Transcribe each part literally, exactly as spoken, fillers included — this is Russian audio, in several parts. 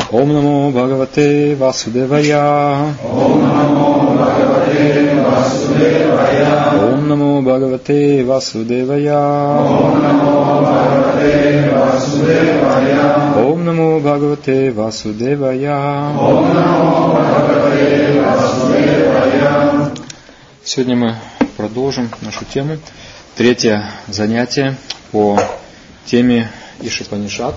Ом намо Бхагавате Васудевая. Ом намо Бхагавате Васудевая. Ом намо Бхагавате Васудевая. Ом намо Бхагавате Васудевая. Ом намо Бхагавате Васудевая. Ом намо Бхагавате Васудевая. Сегодня мы продолжим нашу тему. Третье занятие по теме Ишупанишад.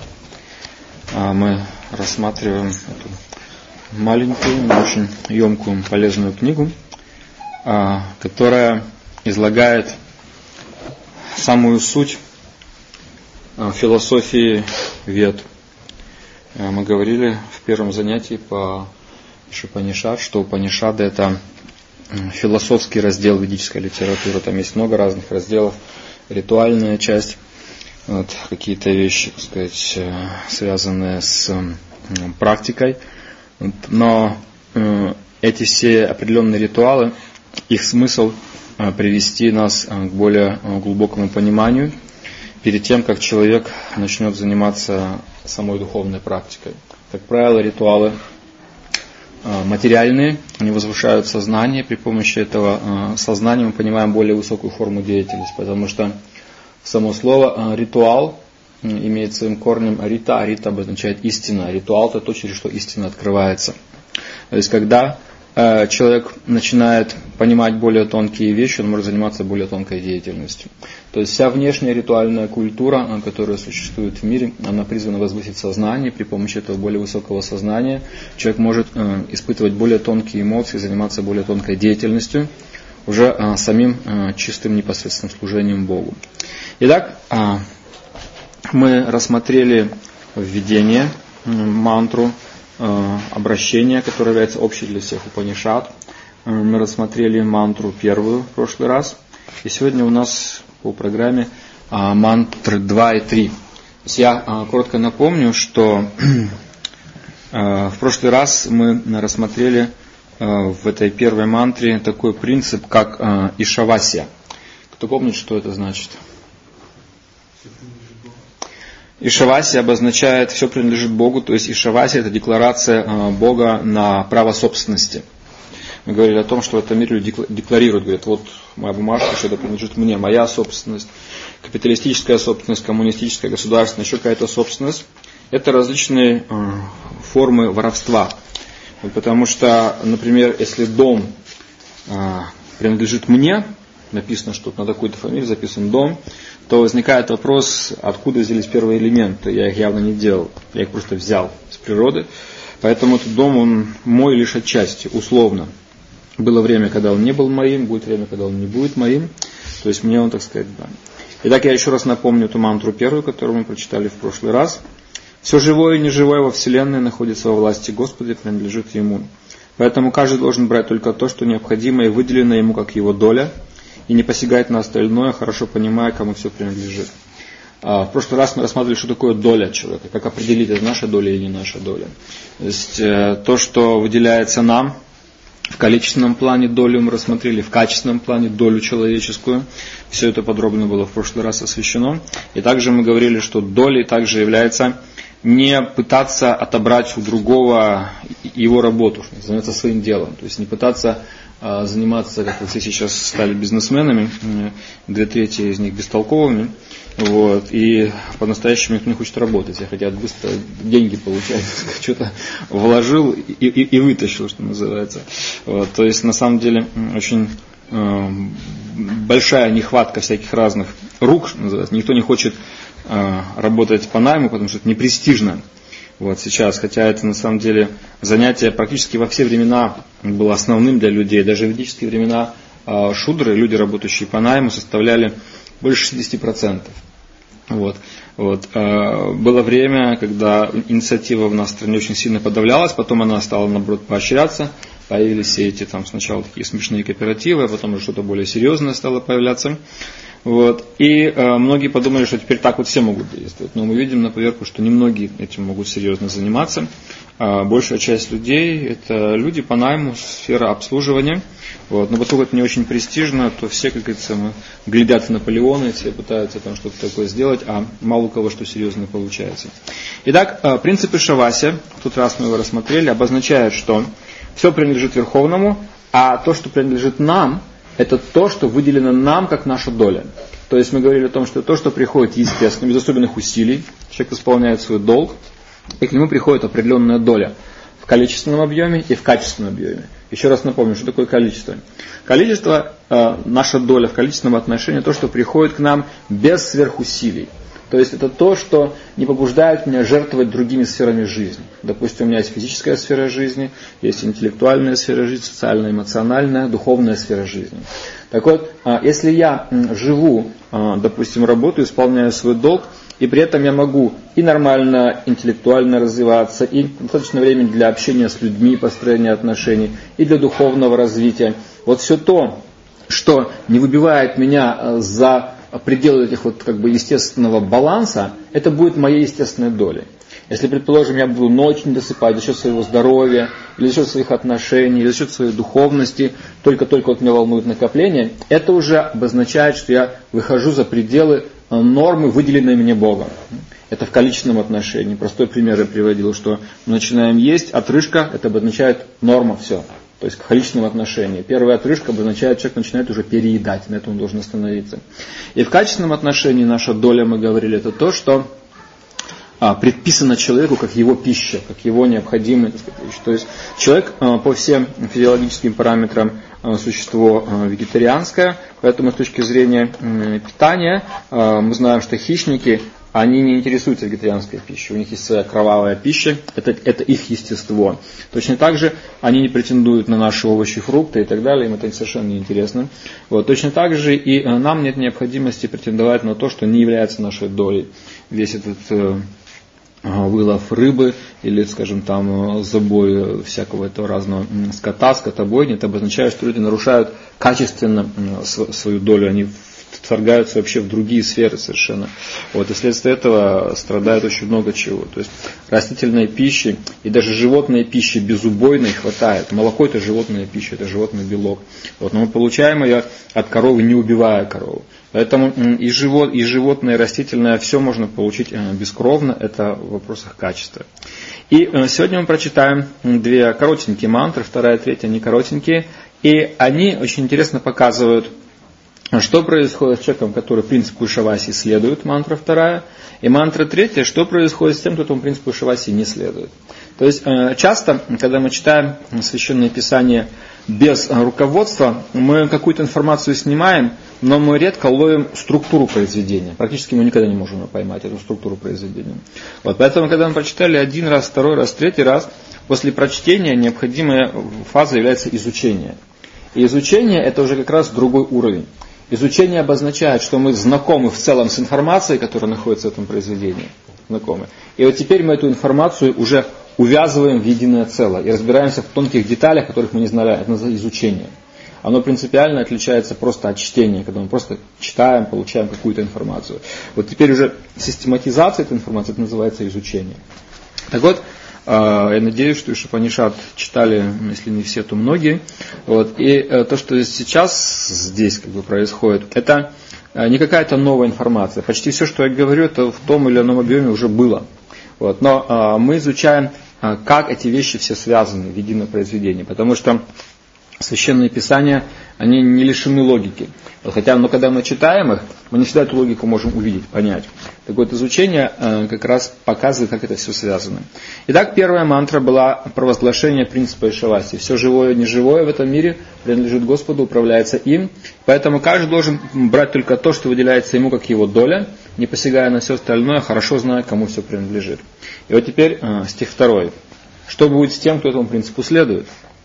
Мы рассматриваем эту маленькую, но очень емкую, полезную книгу, которая излагает самую суть философии Вед. Мы говорили в первом занятии по Ишупанишад, что Упанишады — это философский раздел ведической литературы. Там есть много разных разделов, ритуальная часть, вот, какие-то вещи, так сказать, связанные с практикой. Но э, эти все определенные ритуалы, их смысл э, привести нас к более глубокому пониманию перед тем, как человек начнет заниматься самой духовной практикой. Как правило, ритуалы э, материальные, они возвышают сознание. При помощи этого э, сознания мы понимаем более высокую форму деятельности, потому что само слово «ритуал» имеет своим корнем «рита», а «рита» обозначает «истина». Ритуал – это то, через что истина открывается. То есть, когда э, человек начинает понимать более тонкие вещи, он может заниматься более тонкой деятельностью. То есть, вся внешняя ритуальная культура, которая существует в мире, она призвана возвысить сознание. При помощи этого более высокого сознания человек может э, испытывать более тонкие эмоции, заниматься более тонкой деятельностью, уже э, самим э, чистым непосредственным служением Богу. Итак, мы рассмотрели введение, мантру, обращение, которое является общей для всех Упанишад. Мы рассмотрели мантру первую в прошлый раз. И сегодня у нас по программе мантры два и три. Я коротко напомню, что в прошлый раз мы рассмотрели в этой первой мантре такой принцип, как Ишавасья. Кто помнит, что это значит? Ишавасья обозначает «все принадлежит Богу», то есть Ишавасья — это декларация Бога на право собственности. Мы говорили о том, что в этом мире люди декларируют, говорят, вот моя бумажка, что это принадлежит мне, моя собственность, капиталистическая собственность, коммунистическая, государственная, еще какая-то собственность. Это различные формы воровства. Потому что, например, если дом принадлежит мне, написано, что на такую-то фамилию записан дом, то возникает вопрос, откуда взялись первые элементы. Я их явно не делал, я их просто взял с природы. Поэтому этот дом, он мой лишь отчасти, условно. Было время, когда он не был моим, будет время, когда он не будет моим. То есть мне он, так сказать, да. Итак, я еще раз напомню эту мантру первую, которую мы прочитали в прошлый раз. Все живое и неживое во Вселенной находится во власти Господа и принадлежит Ему. Поэтому каждый должен брать только то, что необходимо и выделено ему как его доля, и не посягать на остальное, хорошо понимая, кому все принадлежит. В прошлый раз мы рассматривали, что такое доля человека, как определить, это наша доля или не наша доля. То есть то, что выделяется нам, в количественном плане долю мы рассмотрели, в качественном плане долю человеческую. Все это подробно было в прошлый раз освещено. И также мы говорили, что долей также является не пытаться отобрать у другого его работу, заняться своим делом. То есть не пытаться а, заниматься, как все сейчас стали бизнесменами, две трети из них бестолковыми, вот, и по-настоящему никто не хочет работать, все хотят быстро деньги получать, что-то вложил и, и, и вытащил, что называется. Вот, то есть на самом деле очень э, большая нехватка всяких разных рук, что называется. Никто не хочет э, работать по найму, потому что это непрестижно. Вот сейчас, хотя это на самом деле занятие практически во все времена было основным для людей. Даже в ведические времена э, шудры, люди, работающие по найму, составляли больше шестьдесят процентов. Вот. Вот. Э, было время, когда инициатива в нашей стране очень сильно подавлялась, потом она стала, наоборот, поощряться. Появились все эти там сначала такие смешные кооперативы, а потом уже что-то более серьезное стало появляться. Вот. И э, многие подумали, что теперь так вот все могут действовать. Но мы видим на поверку, что немногие этим могут серьезно заниматься. А большая часть людей – это люди по найму, сфера обслуживания. Вот. Но поскольку это не очень престижно, то все, как говорится, глядят в Наполеона, все пытаются там что-то такое сделать, а мало у кого что серьезно получается. Итак, э, принципы Шаваси, в тот раз мы его рассмотрели, обозначают, что все принадлежит Верховному, а то, что принадлежит нам, это то, что выделено нам как наша доля. То есть мы говорили о том, что то, что приходит естественно, без особенных усилий, человек исполняет свой долг, и к нему приходит определенная доля в количественном объеме и в качественном объеме. Еще раз напомню, что такое количество. Количество, э, наша доля в количественном отношении, то, что приходит к нам без сверхусилий. То есть это то, что не побуждает меня жертвовать другими сферами жизни. Допустим, у меня есть физическая сфера жизни, есть интеллектуальная сфера жизни, социальная, эмоциональная, духовная сфера жизни. Так вот, если я живу, допустим, работаю, исполняю свой долг, и при этом я могу и нормально интеллектуально развиваться, и достаточно времени для общения с людьми, построения отношений, и для духовного развития. Вот все то, что не выбивает меня за пределы этих вот как бы естественного баланса, это будет моей естественной долей. Если, предположим, я буду ночью не досыпать за счет своего здоровья, или за счет своих отношений, или за счет своей духовности, только-только вот меня волнует накопление, это уже обозначает, что я выхожу за пределы нормы, выделенной мне Богом. Это в количественном отношении. Простой пример я приводил, что мы начинаем есть, отрыжка, это обозначает норма, все. То есть в количественном отношении. Первая отрыжка обозначает, человек начинает уже переедать, на этом он должен остановиться. И в качественном отношении наша доля, мы говорили, это то, что а, предписано человеку как его пища, как его необходимая, так сказать, вещь. То есть человек а, по всем физиологическим параметрам а, существо а, вегетарианское, поэтому с точки зрения а, питания а, мы знаем, что хищники, они не интересуются вегетарианской пищей, у них есть своя кровавая пища, это, это их естество. Точно так же они не претендуют на наши овощи, фрукты и так далее, им это совершенно не интересно. Вот. Точно так же и нам нет необходимости претендовать на то, что не является нашей долей. Весь этот э, вылов рыбы или, скажем, там забой всякого этого разного скота, скотобойни, это обозначает, что люди нарушают качественно свою долю, они вторгаются вообще в другие сферы совершенно. Вот, и вследствие этого страдает очень много чего. То есть растительной пищи и даже животной пищи безубойной хватает. Молоко – это животная пища, это животный белок. Вот, но мы получаем ее от коровы, не убивая корову. Поэтому и, живот, и животное, и растительное, все можно получить бескровно, это в вопросах качества. И сегодня мы прочитаем две коротенькие мантры, вторая и третья не коротенькие, и они очень интересно показывают, что происходит с человеком, который принципу Шаваси следует, мантра вторая, и мантра третья, что происходит с тем, кто этому принципу Шаваси не следует. То есть часто, когда мы читаем Священное Писание без руководства, мы какую-то информацию снимаем, но мы редко ловим структуру произведения. Практически мы никогда не можем поймать эту структуру произведения. Вот, поэтому, когда мы прочитали один раз, второй раз, третий раз, после прочтения необходимая фаза является изучение. И изучение – это уже как раз другой уровень. Изучение обозначает, что мы знакомы в целом с информацией, которая находится в этом произведении. Знакомы. И вот теперь мы эту информацию уже увязываем в единое целое и разбираемся в тонких деталях, которых мы не знали. Это называется изучение. Оно принципиально отличается просто от чтения, когда мы просто читаем, получаем какую-то информацию. Вот теперь уже систематизация этой информации, это называется изучение. Так вот, я надеюсь, что Ишупанишад читали, если не все, то многие. Вот. И то, что сейчас здесь как бы происходит, это не какая-то новая информация. Почти все, что я говорю, это в том или ином объеме уже было. Вот. Но мы изучаем, как эти вещи все связаны в единое произведение. Потому что Священные Писания, они не лишены логики. Хотя, но когда мы читаем их, мы не всегда эту логику можем увидеть, понять. Так вот, изучение э, как раз показывает, как это все связано. Итак, первая мантра была провозглашение принципа Ишаваси. Все живое и неживое в этом мире принадлежит Господу, управляется им. Поэтому каждый должен брать только то, что выделяется ему как его доля, не посягая на все остальное, хорошо зная, кому все принадлежит. И вот теперь э, стих второй. Что будет с тем, кто этому принципу следует?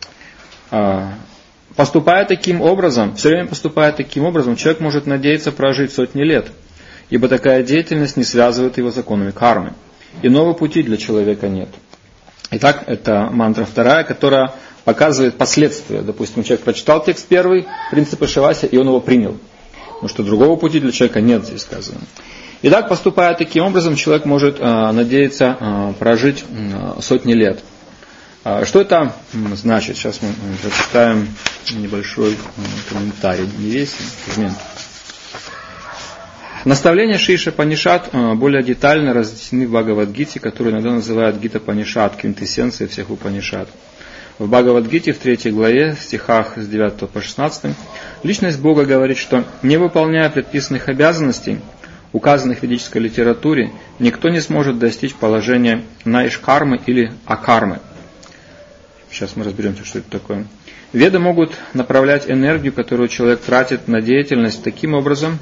Поступая таким образом, все время поступая таким образом, человек может надеяться прожить сотни лет, ибо такая деятельность не связывает его законами кармы. Иного пути для человека нет. Итак, это мантра вторая, которая показывает последствия. Допустим, человек прочитал текст первый, принципы Шаваси, и он его принял. Потому что другого пути для человека нет, здесь сказано. Итак, поступая таким образом, человек может э, надеяться э, прожить э, сотни лет. Э, что это значит? Сейчас мы прочитаем небольшой э, комментарий. Не весь фрагмент. Наставления Шри Ишапанишад э, более детально разъяснены в Бхагавад-гите, которую иногда называют Гита-панишад, квинтэссенцией всех Упанишад. В Бхагавад-гите в третьей главе, в стихах с девятого по шестнадцатый, личность Бога говорит, что не выполняя предписанных обязанностей, указанных в ведической литературе, никто не сможет достичь положения наиш-кармы или акармы. Сейчас мы разберемся, что это такое. Веды могут направлять энергию, которую человек тратит на деятельность, таким образом,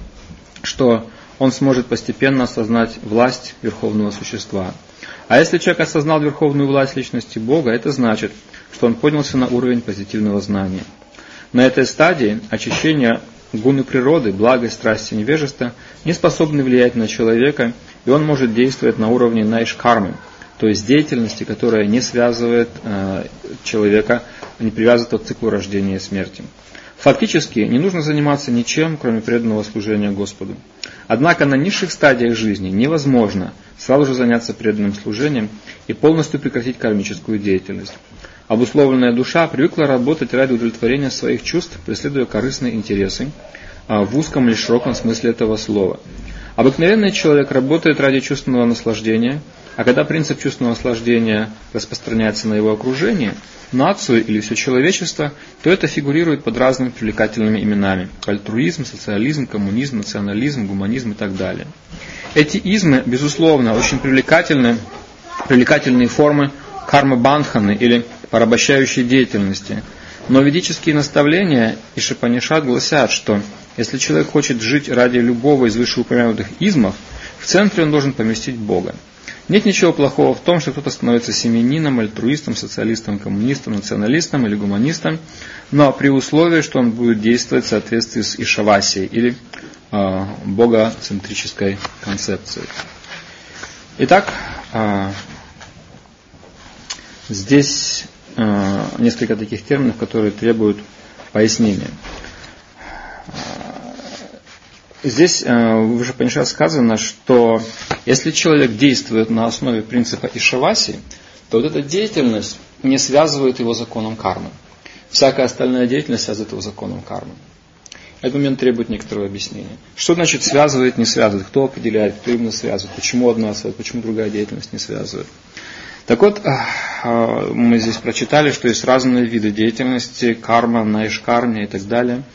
что он сможет постепенно осознать власть Верховного Существа. А если человек осознал верховную власть личности Бога, это значит, что он поднялся на уровень позитивного знания. На этой стадии очищения гуны природы, благость, страсти, невежества не способны влиять на человека, и он может действовать на уровне наиш-кармы, то есть деятельности, которая не связывает э, человека, не привязывает к циклу рождения и смерти. Фактически не нужно заниматься ничем, кроме преданного служения Господу. Однако на низших стадиях жизни невозможно сразу же заняться преданным служением и полностью прекратить кармическую деятельность. Обусловленная душа привыкла работать ради удовлетворения своих чувств, преследуя корыстные интересы, в узком или широком смысле этого слова. Обыкновенный человек работает ради чувственного наслаждения, а когда принцип чувственного наслаждения распространяется на его окружение, нацию или все человечество, то это фигурирует под разными привлекательными именами: альтруизм, социализм, коммунизм, национализм, гуманизм и так далее. Эти измы, безусловно, очень привлекательны, привлекательные формы карма-бандханы или порабощающей деятельности. Но ведические наставления Ишапанишад гласят, что если человек хочет жить ради любого из вышеупомянутых измов, в центре он должен поместить Бога. Нет ничего плохого в том, что кто-то становится семьянином, альтруистом, социалистом, коммунистом, националистом или гуманистом, но при условии, что он будет действовать в соответствии с Ишавасией или э, богоцентрической концепцией. Итак, э, здесь э, несколько таких терминов, которые требуют пояснения. Здесь в Ишапанишад сказано, что если человек действует на основе принципа Ишаваси, то вот эта деятельность не связывает его законом кармы. Всякая остальная деятельность связывает его законом кармы. Этот момент требует некоторого объяснения. Что значит связывает, не связывает? Кто определяет, кто именно связывает? Почему одна связывает, почему другая деятельность не связывает? Так вот, мы здесь прочитали, что есть разные виды деятельности: карма, наиш-карма и так далее.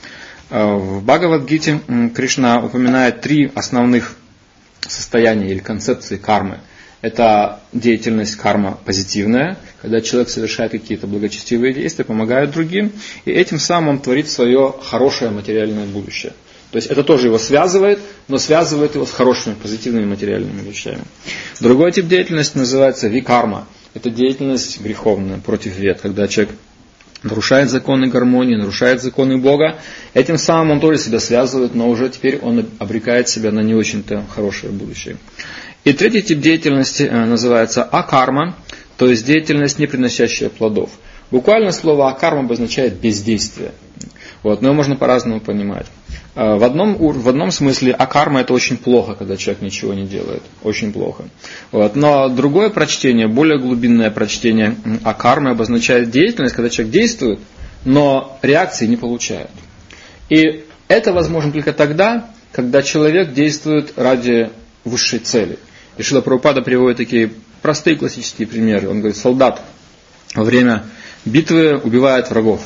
В Бхагавад-гите Кришна упоминает три основных состояния или концепции кармы. Это деятельность карма позитивная, когда человек совершает какие-то благочестивые действия, помогает другим, и этим самым он творит свое хорошее материальное будущее. То есть это тоже его связывает, но связывает его с хорошими, позитивными материальными вещами. Другой тип деятельности называется викарма. Это деятельность греховная, против вед, когда человек нарушает законы гармонии, нарушает законы Бога. Этим самым он тоже себя связывает, но уже теперь он обрекает себя на не очень-то хорошее будущее. И третий тип деятельности называется акарма, то есть деятельность, не приносящая плодов. Буквально слово акарма обозначает бездействие. Вот, но его можно по-разному понимать. В одном, в одном смысле акарма — это очень плохо, когда человек ничего не делает. Очень плохо. Вот, но другое прочтение, более глубинное прочтение акармы обозначает деятельность, когда человек действует, но реакции не получает. И это возможно только тогда, когда человек действует ради высшей цели. И Шрила Прабхупада приводит такие простые классические примеры. Он говорит: солдат во время битвы убивает врагов.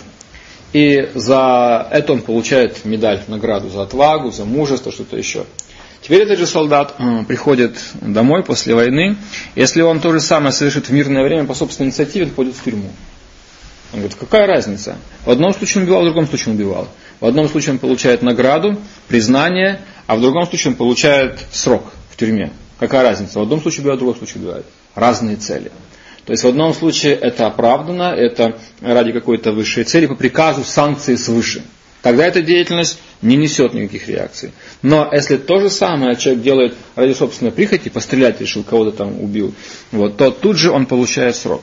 И за это он получает медаль, награду за отвагу, за мужество, что-то еще. Теперь этот же солдат э, приходит домой после войны. Если он то же самое совершит в мирное время по собственной инициативе, он входит в тюрьму. Он говорит: какая разница? В одном случае он убивал, в другом случае он убивал. В одном случае он получает награду, признание, а в другом случае он получает срок в тюрьме. Какая разница? В одном случае убивает, в другом случае убивает. Разные цели. То есть в одном случае это оправдано, это ради какой-то высшей цели, по приказу, санкции свыше. Тогда эта деятельность не несет никаких реакций. Но если то же самое человек делает ради собственной прихоти, пострелять решил, кого-то там убил, вот, то тут же он получает срок.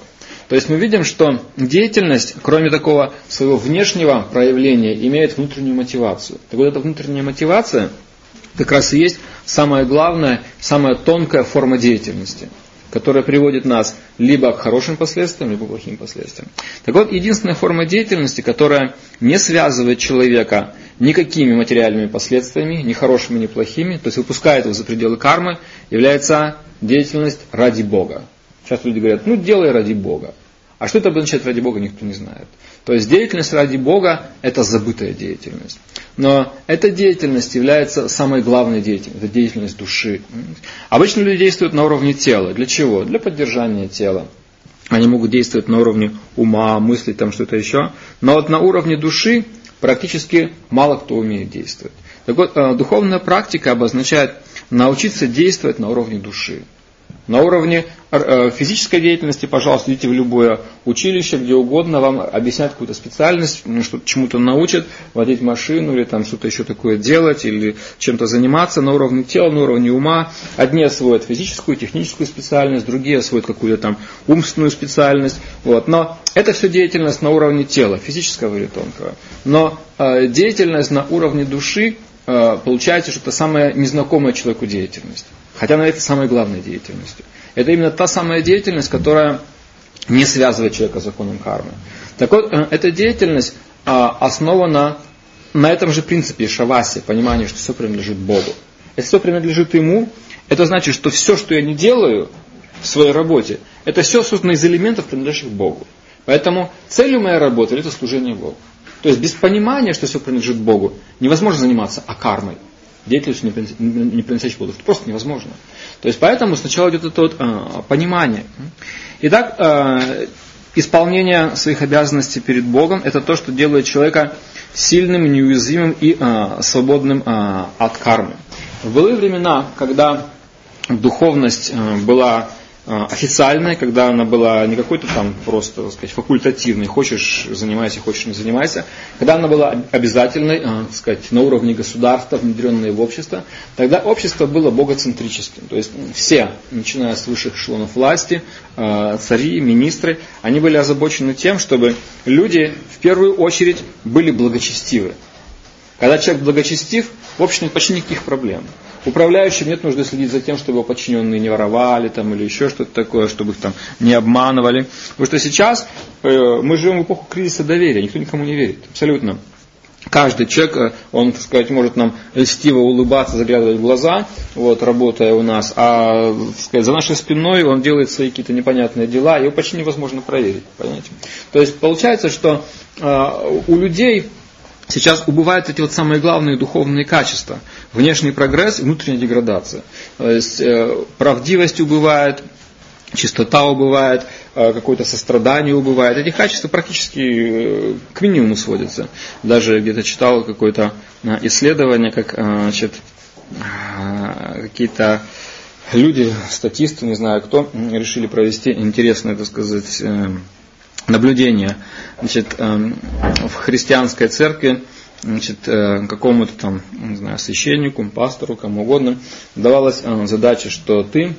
То есть мы видим, что деятельность, кроме такого своего внешнего проявления, имеет внутреннюю мотивацию. Так вот эта внутренняя мотивация как раз и есть самая главная, самая тонкая форма деятельности, которая приводит нас либо к хорошим последствиям, либо к плохим последствиям. Так вот, единственная форма деятельности, которая не связывает человека никакими материальными последствиями, ни хорошими, ни плохими, то есть выпускает его за пределы кармы, является деятельность ради Бога. Часто люди говорят, ну делай ради Бога. А что это означает ради Бога, никто не знает. То есть деятельность ради Бога – это забытая деятельность. Но эта деятельность является самой главной деятельностью, это деятельность души. Обычно люди действуют на уровне тела. Для чего? Для поддержания тела. Они могут действовать на уровне ума, мысли, там что-то еще. Но вот на уровне души практически мало кто умеет действовать. Так вот, духовная практика обозначает научиться действовать на уровне души. На уровне физической деятельности, пожалуйста, идите в любое училище, где угодно, вам объяснят какую-то специальность, что чему-то научат, водить машину или там что-то еще такое делать, или чем-то заниматься на уровне тела, на уровне ума. Одни освоят физическую, техническую специальность, другие освоят какую-то там умственную специальность. Вот. Но это все деятельность на уровне тела, физического или тонкого. Но э, деятельность на уровне души, э, получается, что это самая незнакомая человеку деятельность. Хотя она это самой главной деятельностью. Это именно та самая деятельность, которая не связывает человека с законом кармы. Так вот, эта деятельность основана на этом же принципе шаваси, понимание, что все принадлежит Богу. Если все принадлежит Ему, это значит, что все, что я не делаю в своей работе, это все создано из элементов, принадлежащих Богу. Поэтому целью моей работы – это служение Богу. То есть без понимания, что все принадлежит Богу, невозможно заниматься акармой. Деятельностью, не приносящей плодов. Это просто невозможно. То есть поэтому сначала идет это вот, а, понимание. Итак, а, исполнение своих обязанностей перед Богом – это то, что делает человека сильным, неуязвимым и а, свободным а, от кармы. В былые времена, когда духовность а, была официальной, когда она была не какой-то там просто, так сказать, факультативной, хочешь занимайся, хочешь не занимайся, когда она была обязательной, так сказать, на уровне государства, внедренной в общество, тогда общество было богоцентрическим. То есть все, начиная с высших эшелонов власти, цари, министры, они были озабочены тем, чтобы люди в первую очередь были благочестивы. Когда человек благочестив, в общем, нет почти никаких проблем. Управляющим нет нужды следить за тем, чтобы его подчиненные не воровали там, или еще что-то такое, чтобы их там не обманывали. Потому что сейчас э, мы живем в эпоху кризиса доверия, никто никому не верит. Абсолютно. Каждый человек, он, так сказать, может нам льстиво улыбаться, заглядывать в глаза, вот, работая у нас, а, так сказать, за нашей спиной он делает свои какие-то непонятные дела, его почти невозможно проверить. Понимаете? То есть получается, что э, у людей сейчас убывают эти вот самые главные духовные качества. Внешний прогресс и внутренняя деградация. То есть э, правдивость убывает, чистота убывает, э, какое-то сострадание убывает. Эти качества практически э, к минимуму сводятся. Даже где-то читал какое-то э, исследование, как э, значит, э, какие-то люди, статисты, не знаю кто, решили провести интересное, так сказать, э, наблюдение. Значит, в христианской церкви, значит, какому-то там, не знаю, священнику, пастору, кому угодно, давалась задача, что ты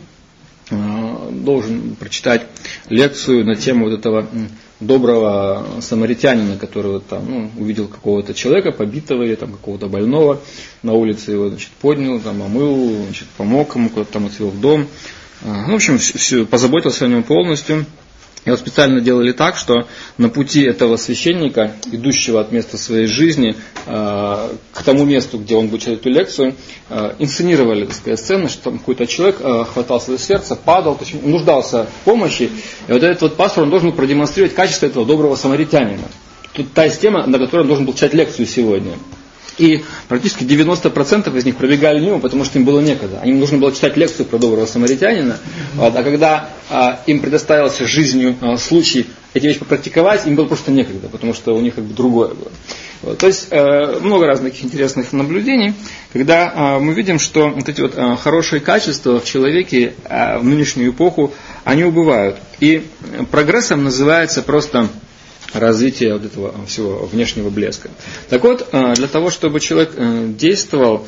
должен прочитать лекцию на тему вот этого доброго самаритянина, который вот там, ну, увидел какого-то человека, побитого или там какого-то больного, на улице его, значит, поднял, там, омыл, значит, помог ему, куда-то там отвел в дом. Ну, в общем, все, позаботился о нем полностью. И вот специально делали так, что на пути этого священника, идущего от места своей жизни э, к тому месту, где он будет читать эту лекцию, э, инсценировали, так сказать, сцену, что там какой-то человек э, хватался за сердце, падал, точнее, нуждался в помощи. И вот этот вот пастор, он должен был продемонстрировать качество этого доброго самаритянина. Тут та тема, на которой он должен был читать лекцию сегодня. И практически девяносто процентов из них пробегали мимо, потому что им было некогда. Им нужно было читать лекцию про доброго самаритянина. Вот, а когда а, им предоставился жизнью а, случай эти вещи попрактиковать, им было просто некогда, потому что у них как бы другое было. Вот, то есть э, много разных таких интересных наблюдений, когда э, мы видим, что вот эти вот э, хорошие качества в человеке э, в нынешнюю эпоху, они убывают. И прогрессом называется просто развитие вот этого всего внешнего блеска. Так вот, для того, чтобы человек действовал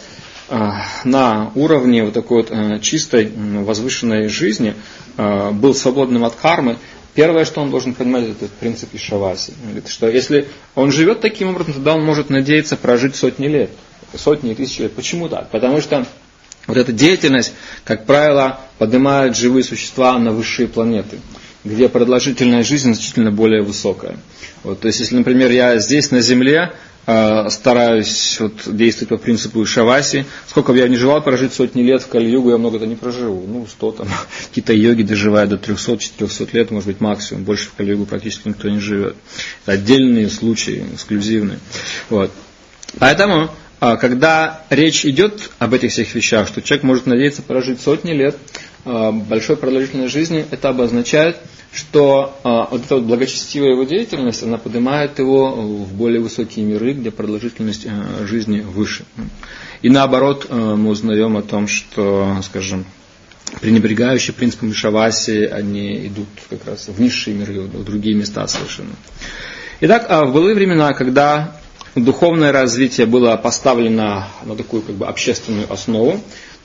на уровне вот такой вот чистой, возвышенной жизни, был свободным от кармы, Первое, что он должен понимать, это принцип Ишаваси. Что если он живет таким образом, тогда он может надеяться прожить сотни лет, сотни и тысячи лет. Почему так? Потому что вот эта деятельность, как правило, поднимает живые существа на высшие планеты, где продолжительность жизни значительно более высокая. Вот, то есть, если, например, я здесь на Земле э, стараюсь вот, действовать по принципу Ишаваси, сколько бы я ни желал прожить сотни лет в Кали-югу, я много-то не проживу. Ну, сто там, какие-то йоги доживают до трехсот-четырехсот лет, может быть, максимум. Больше в Кали-югу практически никто не живет. Это отдельные случаи, эксклюзивные. Вот. Поэтому, э, когда речь идет об этих всех вещах, что человек может надеяться прожить сотни лет, э, большой продолжительность жизни, это обозначает, что а, вот эта вот благочестивая его деятельность, она поднимает его в более высокие миры, где продолжительность а, жизни выше. И наоборот, а, мы узнаем о том, что, скажем, пренебрегающие принципом Ишаваси, они идут как раз в низшие миры, в другие места совершенно. Итак, а в былые времена, когда духовное развитие было поставлено на такую как бы общественную основу,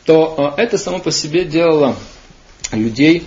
то а, это само по себе делало людей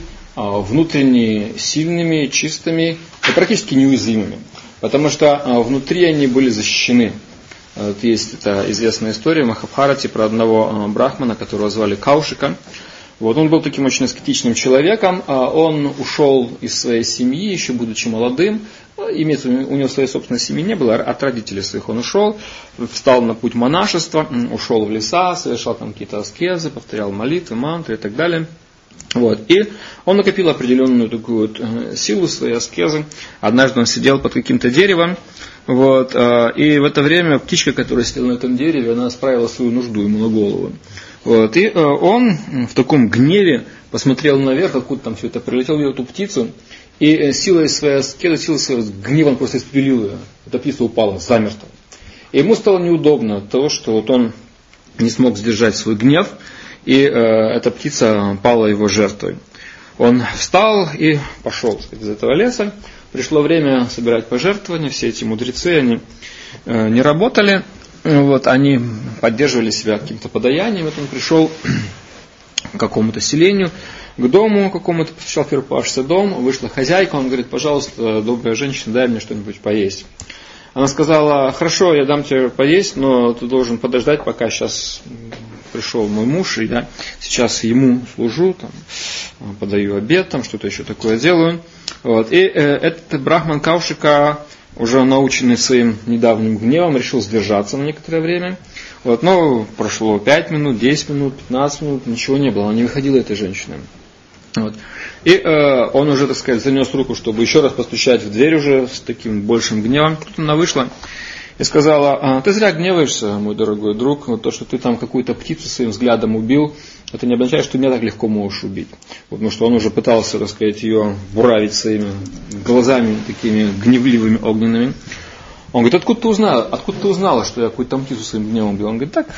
внутренне сильными, чистыми и практически неуязвимыми. Потому что внутри они были защищены. Вот есть эта известная история в Махабхарате про одного брахмана, которого звали Каушика. Вот он был таким очень аскетичным человеком. Он ушел из своей семьи, еще будучи молодым. Имеется, у него своей собственной семьи не было, от родителей своих он ушел, встал на путь монашества, ушел в леса, совершал там какие-то аскезы, повторял молитвы, мантры и так далее. Вот. И он накопил определенную такую вот, э, силу своей аскезы. Однажды он сидел под каким-то деревом, вот, э, и в это время птичка, которая сидела на этом дереве, она справила свою нужду ему на голову. Вот. И э, он в таком гневе посмотрел наверх, откуда там все это прилетел, видел эту птицу, и э, силой своей аскезы, силой своего гнева он просто испепелил ее. Эта птица упала замертво. И ему стало неудобно от того, что вот он не смог сдержать свой гнев, и э, эта птица пала его жертвой. Он встал и пошел, так сказать, из этого леса. Пришло время собирать пожертвования. Все эти мудрецы, они э, не работали. Вот, они поддерживали себя каким-то подаянием. Вот он пришел к какому-то селению, к дому какому-то, постучал в первый попавшийся дом. Вышла хозяйка, он говорит: пожалуйста, добрая женщина, дай мне что-нибудь поесть. Она сказала: хорошо, я дам тебе поесть, но ты должен подождать, пока сейчас пришел мой муж, и я сейчас ему служу, там, подаю обед, там, что-то еще такое делаю. Вот. И э, этот брахман Каушика, уже наученный своим недавним гневом, решил сдержаться на некоторое время. Вот. Но прошло пять минут, десять минут, пятнадцать минут, ничего не было, она не выходила, этой женщины. Вот. И э, он уже, так сказать, занес руку, чтобы еще раз постучать в дверь уже с таким большим гневом. Тут она вышла и сказала: ты зря гневаешься, мой дорогой друг, вот то, что ты там какую-то птицу своим взглядом убил, это не означает, что меня так легко можешь убить. Вот, потому что он уже пытался, так сказать, ее буравить своими глазами такими гневливыми, огненными. Он говорит: откуда ты узнала, откуда ты узнала, что я какую-то там птицу своим гневом убил? Он говорит: так,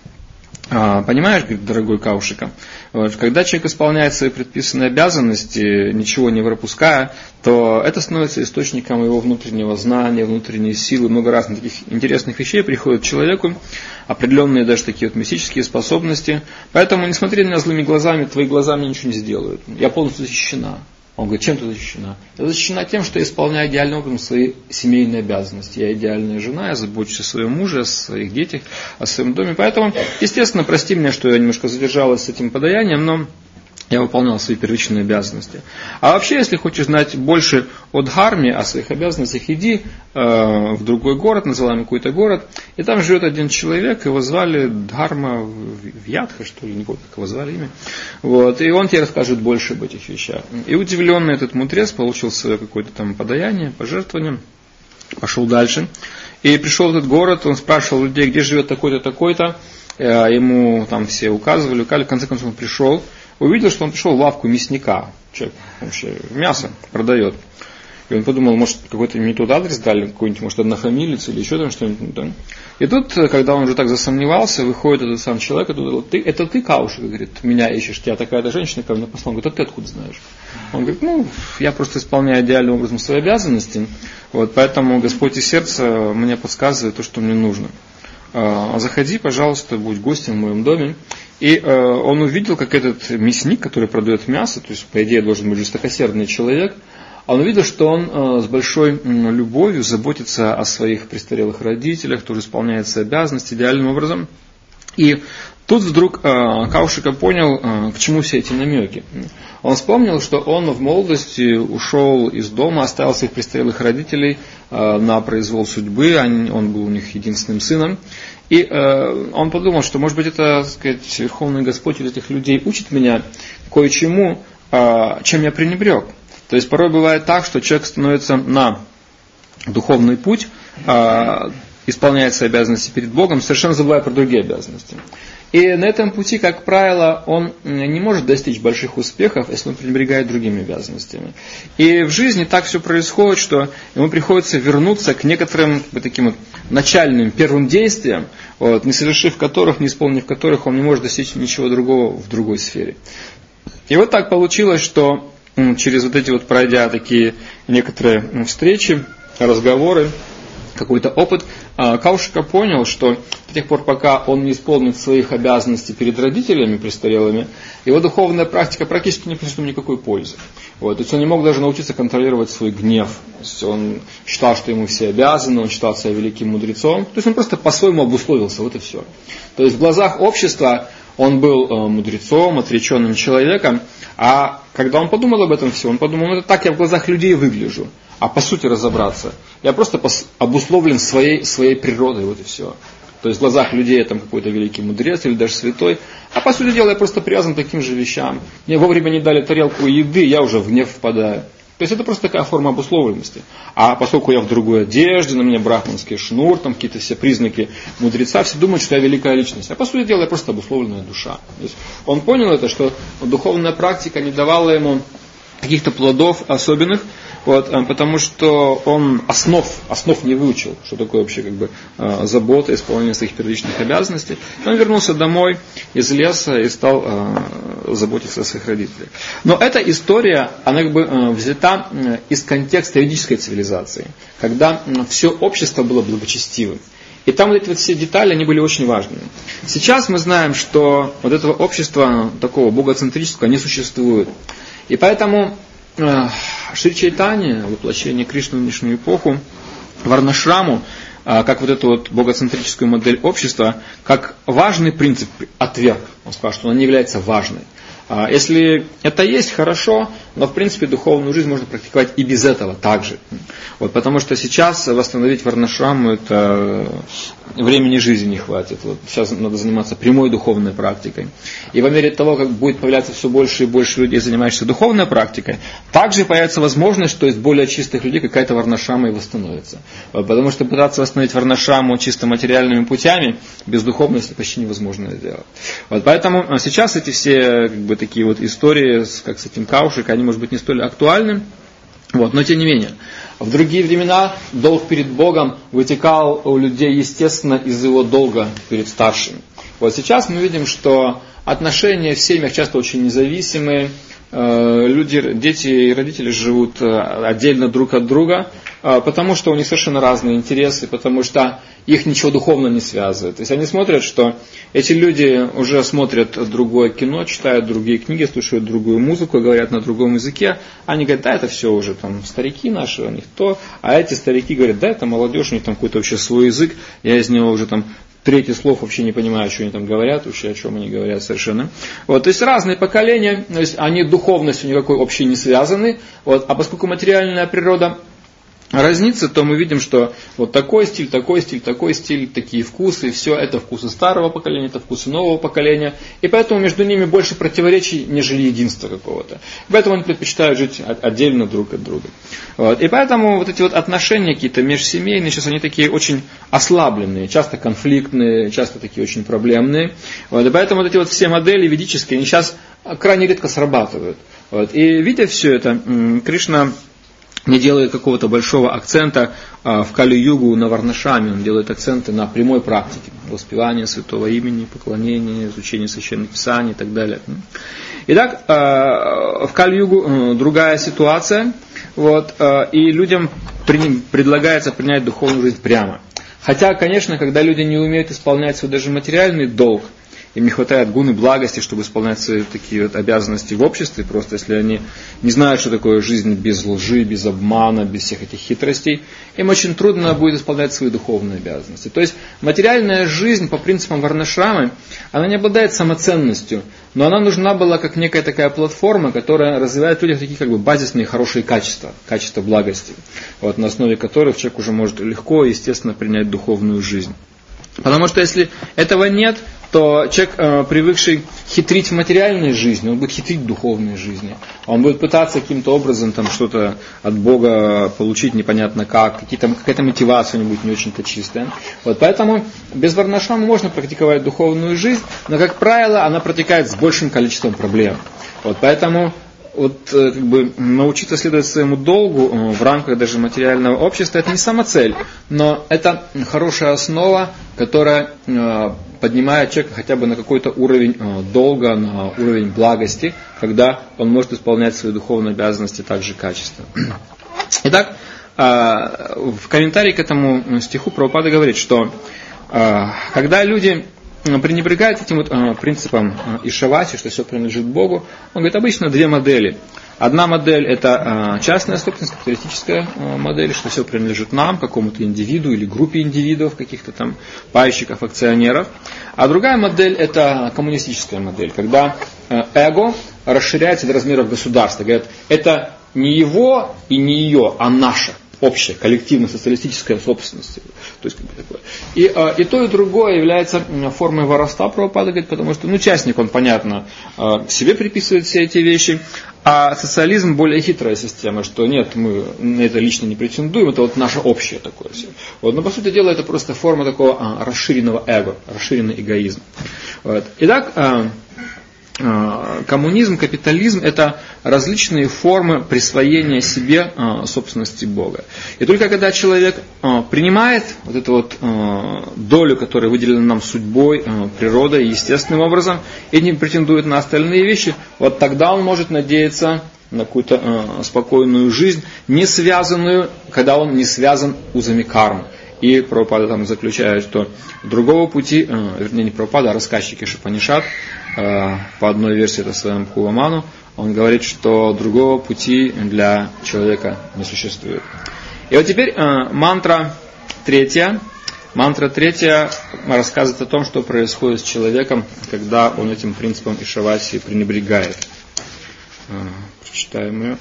а, понимаешь, говорит, дорогой Каушика, вот, когда человек исполняет свои предписанные обязанности, ничего не пропуская, то это становится источником его внутреннего знания, внутренней силы. Много разных таких интересных вещей приходят к человеку, определенные даже такие вот мистические способности. Поэтому не смотри на меня злыми глазами, твои глаза мне ничего не сделают. Я полностью защищена. Он говорит: чем ты защищена? Я защищена тем, что я исполняю идеальным образом свои семейные обязанности. Я идеальная жена, я забочусь о своем муже, о своих детях, о своем доме. Поэтому, естественно, прости меня, что я немножко задержалась с этим подаянием, но я выполнял свои первичные обязанности. А вообще, если хочешь знать больше о дхарме, о своих обязанностях, иди э, в другой город, называемый какой-то город, и там живет один человек, его звали Дхарма Вьядха, что ли, не помню, как его звали имя. Вот, и он тебе расскажет больше об этих вещах. И удивленный этот мудрец получил свое какое-то там подаяние, пожертвование, пошел дальше. И пришел в этот город, он спрашивал людей, где живет такой-то, такой-то. Ему там все указывали, указали, в конце концов он пришел. Увидел, что он пришел в лавку мясника. Человек вообще мясо продает. И он подумал, может, какой-то не тот адрес дали, какой-нибудь, может, однофамилец или еще там что-нибудь. Да? И тут, когда он уже так засомневался, выходит этот сам человек, и говорит: ты, это ты, Каушик, говорит, меня ищешь, тебя такая-то женщина ко мне послала. Он говорит: а ты откуда знаешь? Он говорит: ну, я просто исполняю идеальным образом свои обязанности, вот, поэтому Господь из сердца мне подсказывает то, что мне нужно. Заходи, пожалуйста, будь гостем в моем доме. И э, он увидел, как этот мясник, который продает мясо, то есть, по идее, должен быть жестокосердный человек, он увидел, что он с большой любовью заботится о своих престарелых родителях, тоже исполняет свои обязанности идеальным образом. И тут вдруг Каушика понял, к чему все эти намеки. Он вспомнил, что он в молодости ушел из дома, оставил своих престарелых родителей на произвол судьбы, он был у них единственным сыном. И он подумал, что, может быть, это, так сказать, Верховный Господь из этих людей учит меня кое-чему, чем я пренебрег. То есть порой бывает так, что человек становится на духовный путь, исполняет свои обязанности перед Богом, совершенно забывая про другие обязанности. И на этом пути, как правило, он не может достичь больших успехов, если он пренебрегает другими обязанностями. И в жизни так все происходит, что ему приходится вернуться к некоторым вот таким вот начальным первым действиям, вот, не совершив которых, не исполнив которых, он не может достичь ничего другого в другой сфере. И вот так получилось, что через вот эти вот, пройдя такие некоторые встречи, разговоры, какой-то опыт, Каушика понял, что до тех пор, пока он не исполнит своих обязанностей перед родителями престарелыми, его духовная практика практически не принесла никакой пользы. Вот. То есть он не мог даже научиться контролировать свой гнев. То есть он считал, что ему все обязаны, он считал себя великим мудрецом. То есть он просто по-своему обусловился, вот и все. То есть в глазах общества он был мудрецом, отреченным человеком, а когда он подумал об этом все, он подумал, ну это так я в глазах людей выгляжу. А по сути разобраться, я просто обусловлен своей, своей природой, вот и все. То есть в глазах людей я там какой-то великий мудрец или даже святой, а по сути дела я просто привязан к таким же вещам. Мне вовремя не дали тарелку еды, я уже в гнев впадаю. То есть это просто такая форма обусловленности. А поскольку я в другой одежде, на мне брахманский шнур, там какие-то все признаки мудреца, все думают, что я великая личность. А по сути дела я просто обусловленная душа. То есть он понял это, что духовная практика не давала ему каких-то плодов особенных, вот, потому что он основ, основ не выучил, что такое вообще как бы забота, исполнение своих первичных обязанностей. И он вернулся домой из леса и стал заботиться о своих родителях. Но эта история, она как бы взята из контекста ведической цивилизации, когда все общество было благочестивым. И там вот эти вот все детали, они были очень важными. Сейчас мы знаем, что вот этого общества, такого богоцентрического, не существует. И поэтому э, Шри Чайтанья, воплощение Кришны в нынешнюю эпоху, Варнашраму, э, как вот эту вот богоцентрическую модель общества, как важный принцип отверг. Он сказал, что она не является важной. Э, если это есть, хорошо, но в принципе духовную жизнь можно практиковать и без этого также. Вот, потому что сейчас восстановить Варнашраму, это времени жизни не хватит. Вот, сейчас надо заниматься прямой духовной практикой. И по мере того, как будет появляться все больше и больше людей, занимающихся духовной практикой, также появится возможность, что из более чистых людей какая-то Варнашрама и восстановится. Вот, потому что пытаться восстановить Варнашраму чисто материальными путями, без духовности почти невозможно сделать. Вот, поэтому сейчас эти все как бы, такие вот истории, как с этим Каушиком, они, может быть, не столь актуальны. Вот, но тем не менее, в другие времена долг перед Богом вытекал у людей, естественно, из его долга перед старшими. Вот сейчас мы видим, что отношения в семьях часто очень независимые, люди, дети и родители живут отдельно друг от друга, потому что у них совершенно разные интересы, потому что их ничего духовно не связывает. То есть они смотрят, что эти люди уже смотрят другое кино, читают другие книги, слушают другую музыку, говорят на другом языке. Они говорят, да, это все уже там старики наши, у них то. А эти старики говорят, да, это молодежь, у них там какой-то вообще свой язык, я из него уже там третий слов вообще не понимаю, что они там говорят, вообще о чем они говорят совершенно. Вот, то есть разные поколения, то есть они духовностью никакой общей не связаны, вот, а поскольку материальная природа разнится, то мы видим, что вот такой стиль, такой стиль, такой стиль, такие вкусы, все это вкусы старого поколения, это вкусы нового поколения, и поэтому между ними больше противоречий, нежели единства какого-то. Поэтому они предпочитают жить отдельно друг от друга. Вот. И поэтому вот эти вот отношения какие-то межсемейные, сейчас они такие очень ослабленные, часто конфликтные, часто такие очень проблемные. Вот. И поэтому вот эти вот все модели ведические, они сейчас крайне редко срабатывают. Вот. И видя все это, Кришна не делает какого-то большого акцента а, в Кали-югу на Варнашраме, он делает акценты на прямой практике, воспевание святого имени, поклонение, изучение священных писаний и так далее. Итак, а, в Кали-югу другая ситуация, вот, а, и людям при, предлагается принять духовную жизнь прямо. Хотя, конечно, когда люди не умеют исполнять свой даже материальный долг, им не хватает гуны благости, чтобы исполнять свои такие вот обязанности в обществе, просто если они не знают, что такое жизнь без лжи, без обмана, без всех этих хитростей, им очень трудно будет исполнять свои духовные обязанности. То есть материальная жизнь по принципам варнашрамы, она не обладает самоценностью, но она нужна была как некая такая платформа, которая развивает в людях такие как бы базисные хорошие качества, качества благости, вот, на основе которых человек уже может легко и естественно принять духовную жизнь. Потому что если этого нет, то человек, э, привыкший хитрить в материальной жизни, он будет хитрить в духовной жизни. Он будет пытаться каким-то образом там, что-то от Бога получить непонятно как, какие-то, какая-то мотивация у него будет не очень-то чистая. Вот, поэтому без варнашрамы можно практиковать духовную жизнь, но, как правило, она протекает с большим количеством проблем. Вот, поэтому вот, как бы, научиться следовать своему долгу в рамках даже материального общества, это не самоцель, но это хорошая основа, которая поднимает человека хотя бы на какой-то уровень долга, на уровень благости, когда он может исполнять свои духовные обязанности также качественно. Итак, в комментарии к этому стиху Прабхупада говорит, что когда люди пренебрегает этим вот, э, принципом э, ишаваси, что все принадлежит Богу, он говорит, обычно две модели. Одна модель это э, частная собственность, капиталистическая э, модель, что все принадлежит нам, какому-то индивиду или группе индивидов, каких-то там пайщиков, акционеров. А другая модель это коммунистическая модель, когда э, эго расширяется до размеров государства. Говорят, это не его и не ее, а наше. Общая, коллективная, социалистическая собственность. То есть, такое. И, и то, и другое является формой воровства, Прабхупада говорит, потому что, ну, частник, он, понятно, себе приписывает все эти вещи, а социализм более хитрая система, что нет, мы на это лично не претендуем, это вот наше общее такое все. Вот, но, по сути дела, это просто форма такого расширенного эго, расширенный эгоизм. Вот. Итак, коммунизм, капитализм – это различные формы присвоения себе собственности Бога. И только когда человек принимает вот эту вот долю, которая выделена нам судьбой, природой, естественным образом, и не претендует на остальные вещи, вот тогда он может надеяться на какую-то спокойную жизнь, не связанную, когда он не связан узами кармы. И Прабхупада там заключает, что другого пути, вернее не Прабхупада, а рассказчик Ишупанишад, по одной версии это своему Пхуваману, он говорит, что другого пути для человека не существует. И вот теперь мантра третья. Мантра третья рассказывает о том, что происходит с человеком, когда он этим принципом ишаваси пренебрегает. Прочитаем ее.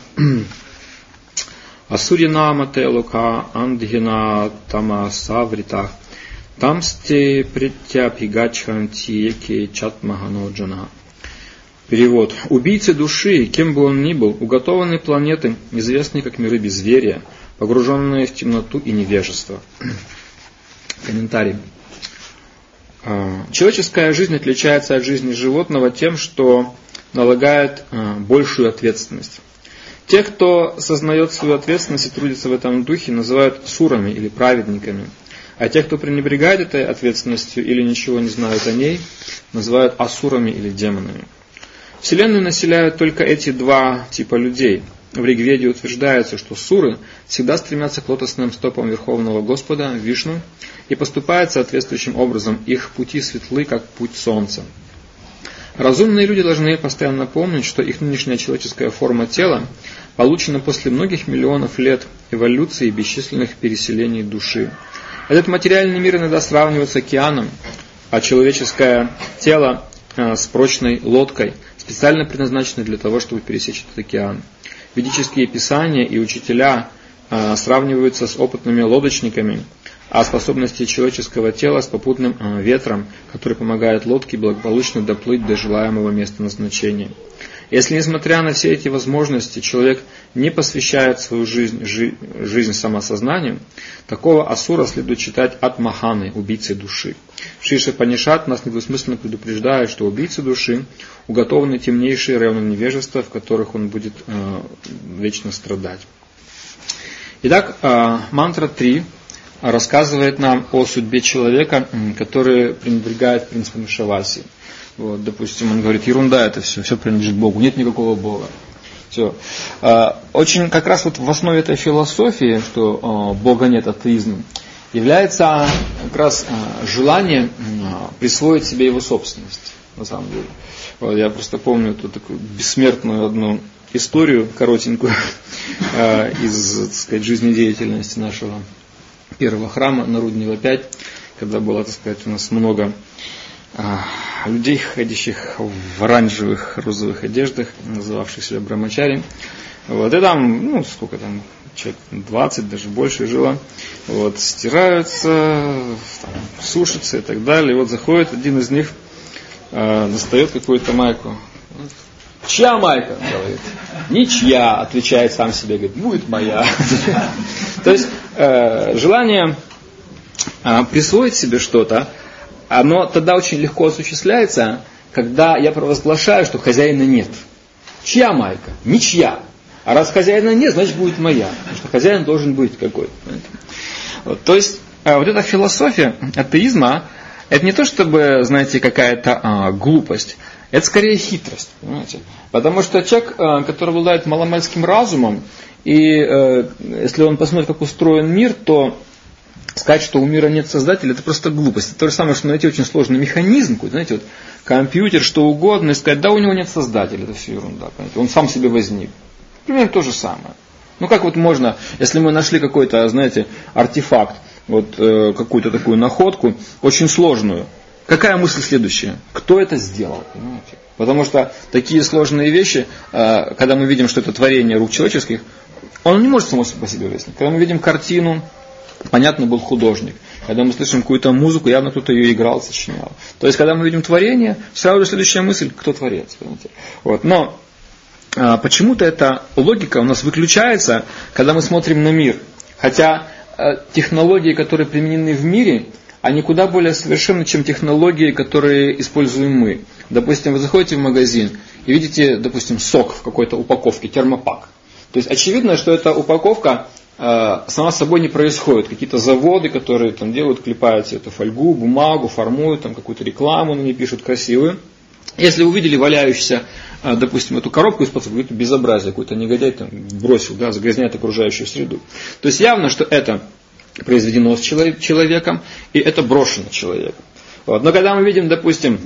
Асурина мателука андхина тама саврита тамсте притяпигачханти еки чатмаганоджана. Перевод. Убийцы души, кем бы он ни был, уготованы планеты, известные как миры безверия, погруженные в темноту и невежество. Комментарий. Человеческая жизнь отличается от жизни животного тем, что налагает большую ответственность. Тех, кто сознает свою ответственность и трудится в этом духе, называют сурами или праведниками. А тех, кто пренебрегает этой ответственностью или ничего не знают о ней, называют асурами или демонами. Вселенную населяют только эти два типа людей. В Ригведе утверждается, что суры всегда стремятся к лотосным стопам Верховного Господа, Вишну, и поступают соответствующим образом. Их пути светлы, как путь солнца. Разумные люди должны постоянно помнить, что их нынешняя человеческая форма тела получена после многих миллионов лет эволюции и бесчисленных переселений души. Этот материальный мир иногда сравнивают с океаном, а человеческое тело э, с прочной лодкой, специально предназначенной для того, чтобы пересечь этот океан. Ведические писания и учителя э, сравниваются с опытными лодочниками, а способности человеческого тела с попутным э, ветром, который помогает лодке благополучно доплыть до желаемого места назначения. Если, несмотря на все эти возможности, человек не посвящает свою жизнь, жи, жизнь самосознанию, такого асура следует считать атмаханой, убийцей души. Шри Ишупанишад нас недвусмысленно предупреждает, что убийцы души уготованы темнейшие районы невежества, в которых он будет э, вечно страдать. Итак, э, мантра три рассказывает нам о судьбе человека, который пренебрегает принципом ишаваси. Вот, допустим, он говорит, ерунда это все, все принадлежит Богу, нет никакого Бога. Все. Очень как раз вот в основе этой философии, что Бога нет, атеизм, является как раз желание присвоить себе его собственность. на самом деле. Вот, я просто помню эту такую бессмертную одну историю, коротенькую, из, так сказать, жизнедеятельности нашего первого храма на Руднева пять, когда было, так сказать, у нас много людей, ходящих в оранжевых, розовых одеждах, называвших себя брамачари. Вот, и там, ну, сколько там, человек двадцать, даже больше жило. Вот, стираются, там, сушатся и так далее. И вот заходит один из них, э, достает какую-то майку. Чья майка? Говорит. Ничья, отвечает сам себе, говорит, будет моя. То есть, желание присвоить себе что-то, оно тогда очень легко осуществляется, когда я провозглашаю, что хозяина нет. Чья майка? Ничья. А раз хозяина нет, значит будет моя. Потому что хозяин должен быть какой-то. Вот, то есть, вот эта философия атеизма, это не то, чтобы, знаете, какая-то а, глупость. Это скорее хитрость. Понимаете? Потому что человек, а, который обладает маломальским разумом, и а, если он посмотрит, как устроен мир, то сказать, что у мира нет создателя, это просто глупость. Это то же самое, что найти очень сложный механизм, знаете, вот компьютер, что угодно, и сказать, да, у него нет создателя, это все ерунда. Понимаете? Он сам себе возник. Примерно то же самое. Ну как вот можно, если мы нашли какой-то, знаете, артефакт, вот э, какую-то такую находку, очень сложную. Какая мысль следующая? Кто это сделал? Понимаете? Потому что такие сложные вещи, э, когда мы видим, что это творение рук человеческих, он не может само по себе возникнуть. Когда мы видим картину, понятно, был художник. Когда мы слышим какую-то музыку, явно кто-то ее играл, сочинял. То есть, когда мы видим творение, сразу же следующая мысль, кто творец. Понимаете? Вот. Но э, почему-то эта логика у нас выключается, когда мы смотрим на мир. Хотя технологии, которые применены в мире, они куда более совершенны, чем технологии, которые используем мы. Допустим, вы заходите в магазин и видите, допустим, сок в какой-то упаковке, термопак. То есть очевидно, что эта упаковка э, сама собой не происходит. Какие-то заводы, которые там делают, клепают эту фольгу, бумагу, формуют, там какую-то рекламу на ней пишут красивую. Если вы увидели валяющуюся, допустим, эту коробку из-под какое-то безобразие, какой-то негодяй там бросил, да, загрязняет окружающую среду. То есть явно, что это произведено с человеком, и это брошено человеком. Вот. Но когда мы видим, допустим,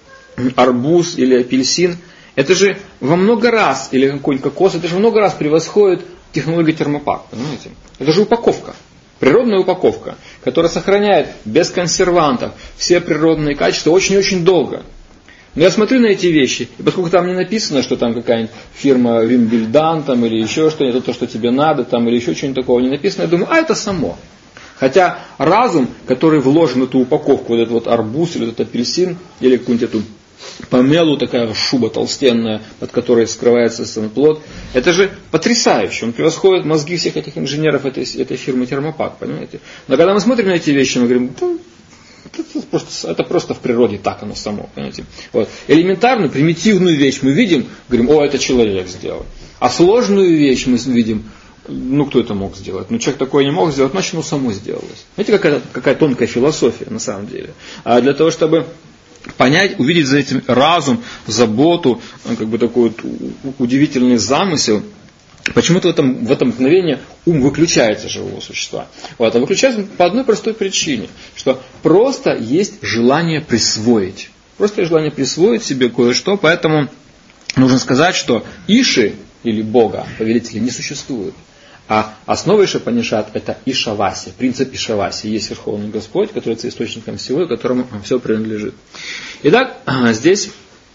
арбуз или апельсин, это же во много раз, или какой-нибудь кокос, это же во много раз превосходит технологию термопак, понимаете? Это же упаковка. Природная упаковка, которая сохраняет без консервантов все природные качества очень-очень долго. Но я смотрю на эти вещи, и поскольку там не написано, что там какая-нибудь фирма Вимбельдан там, или еще что-нибудь, то, что тебе надо, там, или еще что-нибудь такого не написано, я думаю, а это само. Хотя разум, который вложен в эту упаковку, вот этот вот арбуз, или этот апельсин, или какую-нибудь эту помелу, такая шуба толстенная, под которой скрывается сам плод, это же потрясающе. Он превосходит мозги всех этих инженеров этой, этой фирмы Термопак, понимаете? Но когда мы смотрим на эти вещи, мы говорим, да, Это просто, это просто в природе так оно само, понимаете? Вот. Элементарную, примитивную вещь мы видим, говорим, о, это человек сделал. А сложную вещь мы видим, ну, кто это мог сделать? Ну, человек такое не мог сделать, значит, оно само сделалось. Знаете, какая, какая тонкая философия на самом деле. А для того, чтобы понять, увидеть за этим разум, заботу, как бы такой вот удивительный замысел, почему-то в этом, в этом мгновении ум выключается живого существа. Вот, а выключается по одной простой причине, что просто есть желание присвоить. Просто есть желание присвоить себе кое-что, поэтому нужно сказать, что Иши или Бога, повелителя, не существует. А основа Ишапанишат – это Ишаваси, принцип Ишаваси. Есть Верховный Господь, который является источником всего, которому все принадлежит. Итак, здесь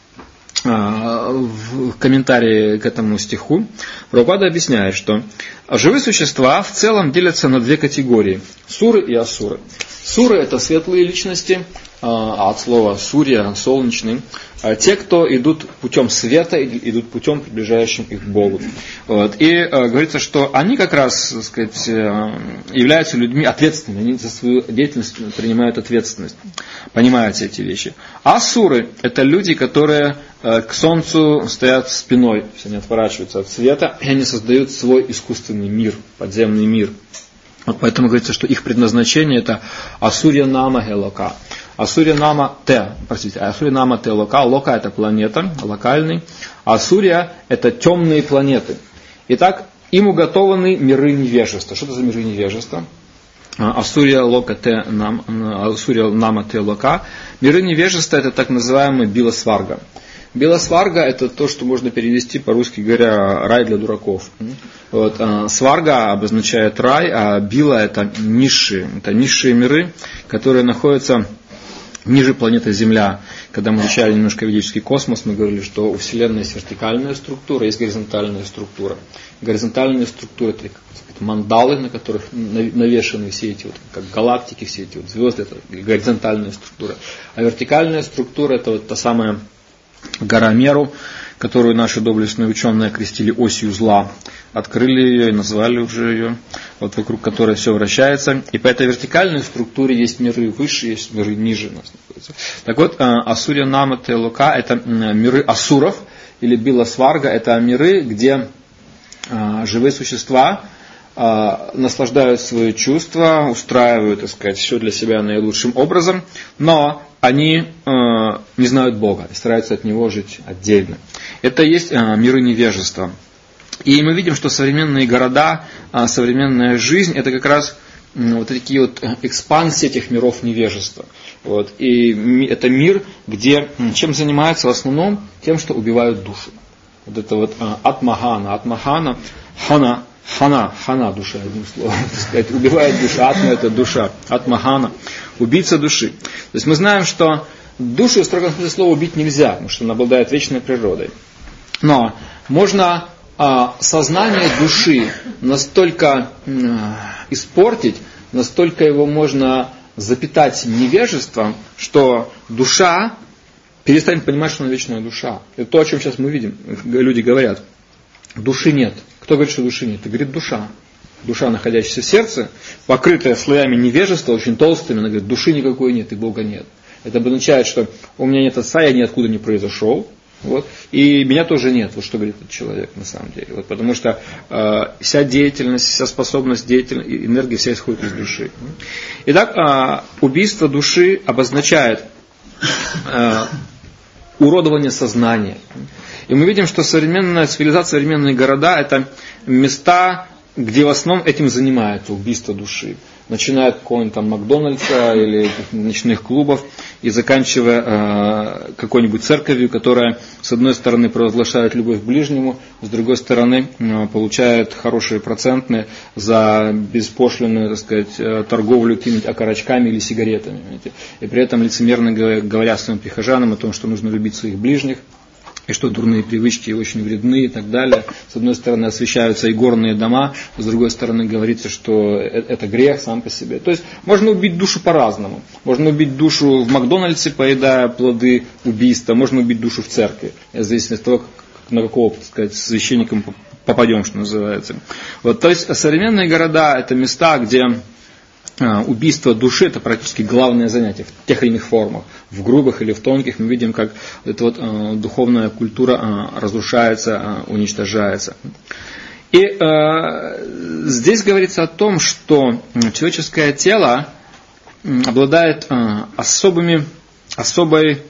в комментарии к этому стиху Прабхупада объясняет, что живые существа в целом делятся на две категории – суры и асуры. Суры – это светлые личности, а от слова сурья – солнечный. Те, кто идут путем света, идут путем, приближающим их к Богу. Вот. И э, говорится, что они как раз, так сказать, являются людьми ответственными, они за свою деятельность принимают ответственность, понимают эти вещи. А асуры – это люди, которые э, к солнцу стоят спиной, то есть они отворачиваются от света, и они создают свой искусственный мир, подземный мир. Вот поэтому говорится, что их предназначение – это асурья нама гелока. Асурья нама те, простите, асурья нама те лока. Лока – это планета, локальный. Асурья – это темные планеты. Итак, им уготованы миры невежества. Что это за миры невежества? Асурия лока те нам, Асурия нама те лока. Миры невежества это так называемый биласварга. Биласварга это то, что можно перевести по-русски говоря рай для дураков. Вот, сварга обозначает рай, а била это низшие, это низшие миры, которые находятся ниже планеты Земля. Когда мы изучали немножко ведический космос, мы говорили, что у Вселенной есть вертикальная структура, есть горизонтальная структура. Горизонтальная структура это мандалы, на которых навешаны все эти вот, как галактики, все эти вот звезды, это горизонтальная структура. А вертикальная структура это вот та самая гора Меру, которую наши доблестные ученые окрестили осью зла. Открыли ее и назвали уже ее, вот вокруг которой все вращается. И по этой вертикальной структуре есть миры выше, есть миры ниже нас находятся. Так вот, Асурия нама те лока это миры асуров, или биласварга, это миры, где живые существа наслаждают свои чувства, устраивают, так сказать, все для себя наилучшим образом, но они э, не знают Бога и стараются от Него жить отдельно. Это и есть э, миры невежества. И мы видим, что современные города, э, современная жизнь, это как раз э, вот такие вот экспансии этих миров невежества. Вот. И ми, это мир, где чем занимаются в основном? Тем, что убивают душу. Вот это вот э, атмахана, атмахана, хана, хана, хана, душа, одним словом, так сказать, убивает душу, атма это душа, атмахана, убийца души. То есть мы знаем, что душу в строгом смысле слова убить нельзя, потому что она обладает вечной природой. Но можно а, сознание души настолько а, испортить, настолько его можно запитать невежеством, что душа перестанет понимать, что она вечная душа. Это то, о чем сейчас мы видим. Люди говорят, души нет. Кто говорит, что души нет? Это говорит душа. Душа, находящаяся в сердце, покрытая слоями невежества, очень толстыми, она говорит, души никакой нет и Бога нет. Это обозначает, что у меня нет отца, я ниоткуда не произошел, вот, и меня тоже нет. Вот что говорит этот человек на самом деле. Вот, потому что э, вся деятельность, вся способность, деятельность, энергия вся исходит из души. Итак, э, убийство души обозначает э, уродование сознания. И мы видим, что современная цивилизация, современные города – это места, где в основном этим занимаются, убийство души. Начиная от какого-нибудь там Макдональдса или ночных клубов и заканчивая э, какой-нибудь церковью, которая с одной стороны провозглашает любовь к ближнему, с другой стороны э, получает хорошие процентные за беспошлинную, так сказать, торговлю какими-нибудь окорочками или сигаретами. Понимаете? И при этом лицемерно говоря своим прихожанам о том, что нужно любить своих ближних, и что дурные привычки очень вредны и так далее. С одной стороны освещаются и горные дома, с другой стороны говорится, что это грех сам по себе. То есть можно убить душу по-разному. Можно убить душу в Макдональдсе, поедая плоды убийства, можно убить душу в церкви. В зависимости от того, на какого, так сказать, священника попадем, что называется. Вот, то есть современные города это места, где убийство души это практически главное занятие в тех или иных формах. В грубых или в тонких мы видим, как эта вот э, духовная культура э, разрушается, э, уничтожается. И э, здесь говорится о том, что человеческое тело обладает э, особыми, особой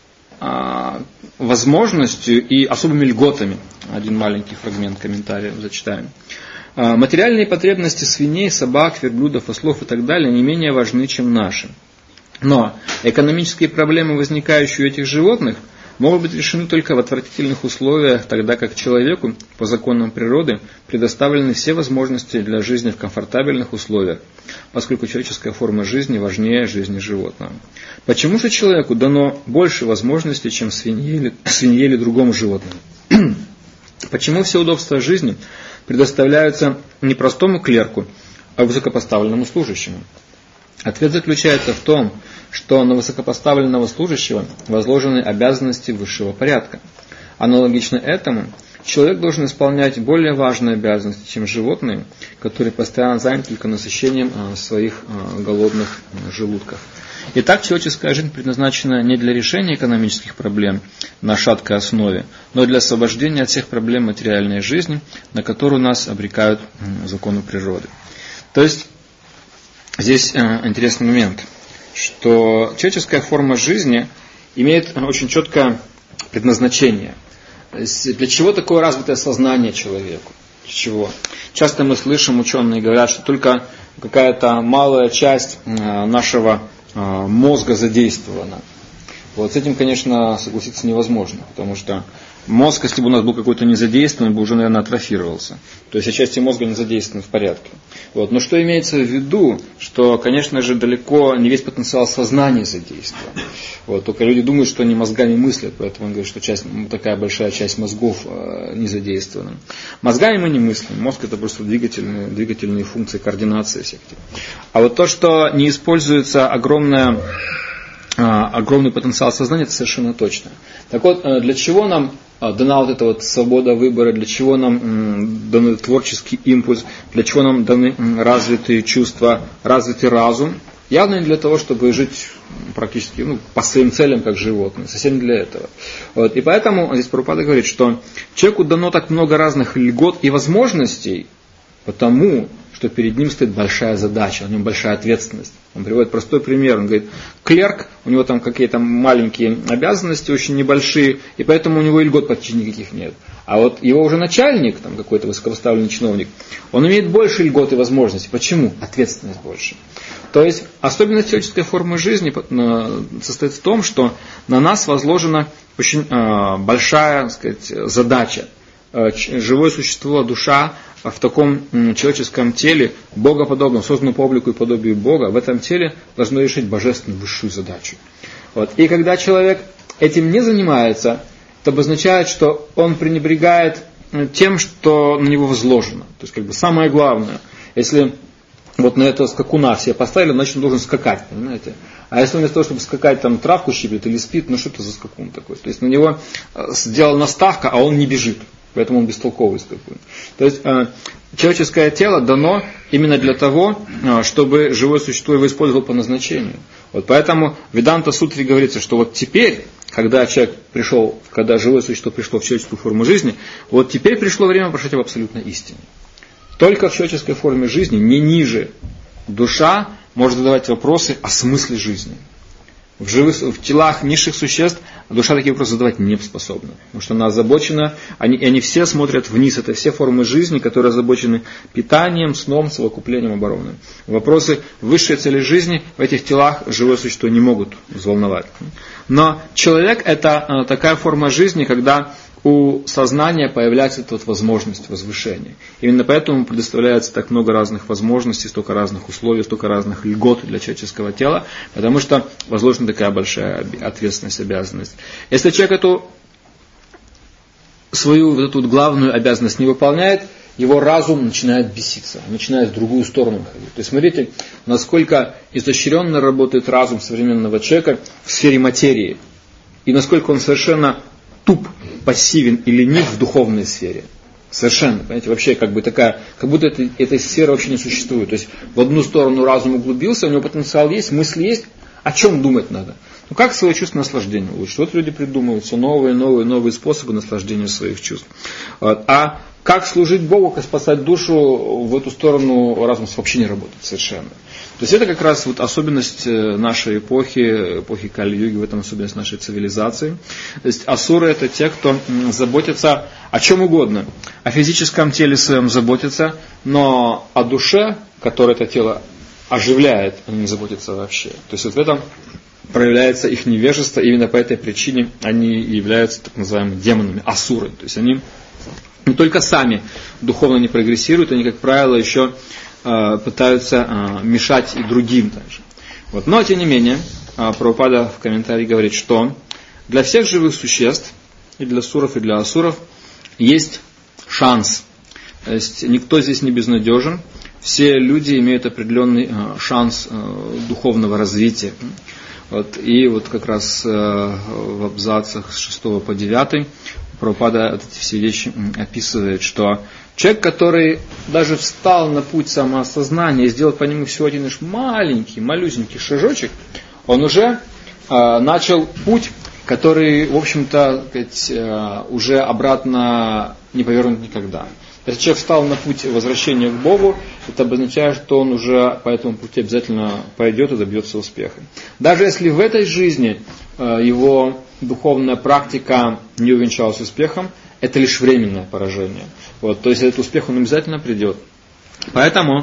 э, возможностью и особыми льготами. Один маленький фрагмент комментария зачитаем. Материальные потребности свиней, собак, верблюдов, ослов и так далее не менее важны, чем наши. Но экономические проблемы, возникающие у этих животных, могут быть решены только в отвратительных условиях, тогда как человеку, по законам природы, предоставлены все возможности для жизни в комфортабельных условиях, поскольку человеческая форма жизни важнее жизни животного. Почему же человеку дано больше возможностей, чем свинье или, свинье или другому животному? Почему все удобства жизни предоставляются не простому клерку, а высокопоставленному служащему? Ответ заключается в том, что на высокопоставленного служащего возложены обязанности высшего порядка. Аналогично этому, человек должен исполнять более важные обязанности, чем животные, которые постоянно заняты только насыщением своих голодных желудков. Итак, человеческая жизнь предназначена не для решения экономических проблем на шаткой основе, но для освобождения от всех проблем материальной жизни, на которую нас обрекают законы природы. То есть, здесь интересный момент, что человеческая форма жизни имеет очень четкое предназначение. Для чего такое развитое сознание человеку? Для чего? Часто мы слышим, ученые говорят, что только какая-то малая часть нашего мозга задействована. Вот с этим, конечно, согласиться невозможно, потому что мозг, если бы у нас был какой-то незадействованный, бы уже, наверное, атрофировался. То есть, части мозга не задействованы в порядке. Вот. Но что имеется в виду, что, конечно же, далеко не весь потенциал сознания задействован. Вот. Только люди думают, что они мозгами мыслят, поэтому он говорит, что часть, такая большая часть мозгов э, не задействована. Мозгами мы не мыслим. Мозг это просто двигательные, двигательные функции, координации всех этих. А вот то, что не используется огромная огромный потенциал сознания, это совершенно точно. Так вот, для чего нам дана вот эта вот свобода выбора, для чего нам дан творческий импульс, для чего нам даны развитые чувства, развитый разум? Явно не для того, чтобы жить практически ну, по своим целям, как животные, совсем не для этого. Вот. И поэтому здесь Прабхупада говорит, что человеку дано так много разных льгот и возможностей, потому что перед ним стоит большая задача, у него большая ответственность. Он приводит простой пример. Он говорит, клерк, у него там какие-то маленькие обязанности, очень небольшие, и поэтому у него и льгот почти никаких нет. А вот его уже начальник, там какой-то высокопоставленный чиновник, он имеет больше льгот и возможностей. Почему? Ответственность больше. То есть особенность человеческой формы жизни состоит в том, что на нас возложена очень большая, так сказать, задача. Живое существо, душа в таком человеческом теле, богоподобном, созданном по облику и подобию Бога, в этом теле должно решить божественную высшую задачу. Вот. И когда человек этим не занимается, это обозначает, что он пренебрегает тем, что на него возложено. То есть, как бы самое главное, если вот на этого скакуна все поставили, значит он должен скакать, понимаете? А если вместо того, чтобы скакать, там травку щиплет или спит, ну что это за скакун такой? То есть на него сделана ставка, а он не бежит. Поэтому он бестолковый скакун. То есть э, человеческое тело дано именно для того, э, чтобы живое существо его использовало по назначению. Вот поэтому в Веданта Сутре говорится, что вот теперь, когда человек пришел, когда живое существо пришло в человеческую форму жизни, вот теперь пришло время прошить об абсолютной истине. Только в человеческой форме жизни, не ниже, душа может задавать вопросы о смысле жизни. В, живых, в телах низших существ душа такие вопросы задавать не способна. Потому что она озабочена, они, и они все смотрят вниз. Это все формы жизни, которые озабочены питанием, сном, совокуплением, обороной. Вопросы высшей цели жизни в этих телах живое существо не могут взволновать. Но человек это такая форма жизни, когда у сознания появляется эта вот возможность возвышения. Именно поэтому предоставляется так много разных возможностей, столько разных условий, столько разных льгот для человеческого тела, потому что возложена такая большая ответственность, обязанность. Если человек эту свою вот эту вот главную обязанность не выполняет, его разум начинает беситься, начинает в другую сторону ходить. То есть смотрите, насколько изощренно работает разум современного человека в сфере материи, и насколько он совершенно туп, пассивен и ленив в духовной сфере. Совершенно, понимаете, вообще как бы такая, как будто это, этой сферы вообще не существует. То есть в одну сторону разум углубился, у него потенциал есть, мысли есть, о чем думать надо? Ну как свое чувство наслаждения улучшить? Вот люди придумывают все новые, новые, новые способы наслаждения своих чувств. Вот. А как служить Богу, как спасать душу, в эту сторону разум вообще не работает совершенно. То есть это как раз вот особенность нашей эпохи, эпохи Кали-юги, в этом особенность нашей цивилизации. То есть асуры это те, кто заботится о чем угодно. О физическом теле своем заботятся, но о душе, которая это тело оживляет, они не заботятся вообще. То есть вот в этом проявляется их невежество, и именно по этой причине они являются так называемыми демонами, асуры. То есть они не только сами духовно не прогрессируют, они, как правило, еще э, пытаются э, мешать и другим также. Вот. Но, тем не менее, э, Прабхупада в комментарии говорит, что для всех живых существ, и для суров, и для асуров, есть шанс. То есть никто здесь не безнадежен. Все люди имеют определенный э, шанс э, духовного развития. Вот. И вот как раз э, в абзацах с шестого по девятый Прабхупада эти все вещи описывает, что человек, который даже встал на путь самоосознания и сделал по нему всего один лишь маленький, малюсенький шажочек, он уже э, начал путь, который, в общем-то, сказать, э, уже обратно не повернут никогда. Если человек встал на путь возвращения к Богу, это обозначает, что он уже по этому пути обязательно пойдет и добьется успеха. Даже если в этой жизни э, его духовная практика не увенчалась успехом, это лишь временное поражение. Вот, то есть этот успех он обязательно придет. Поэтому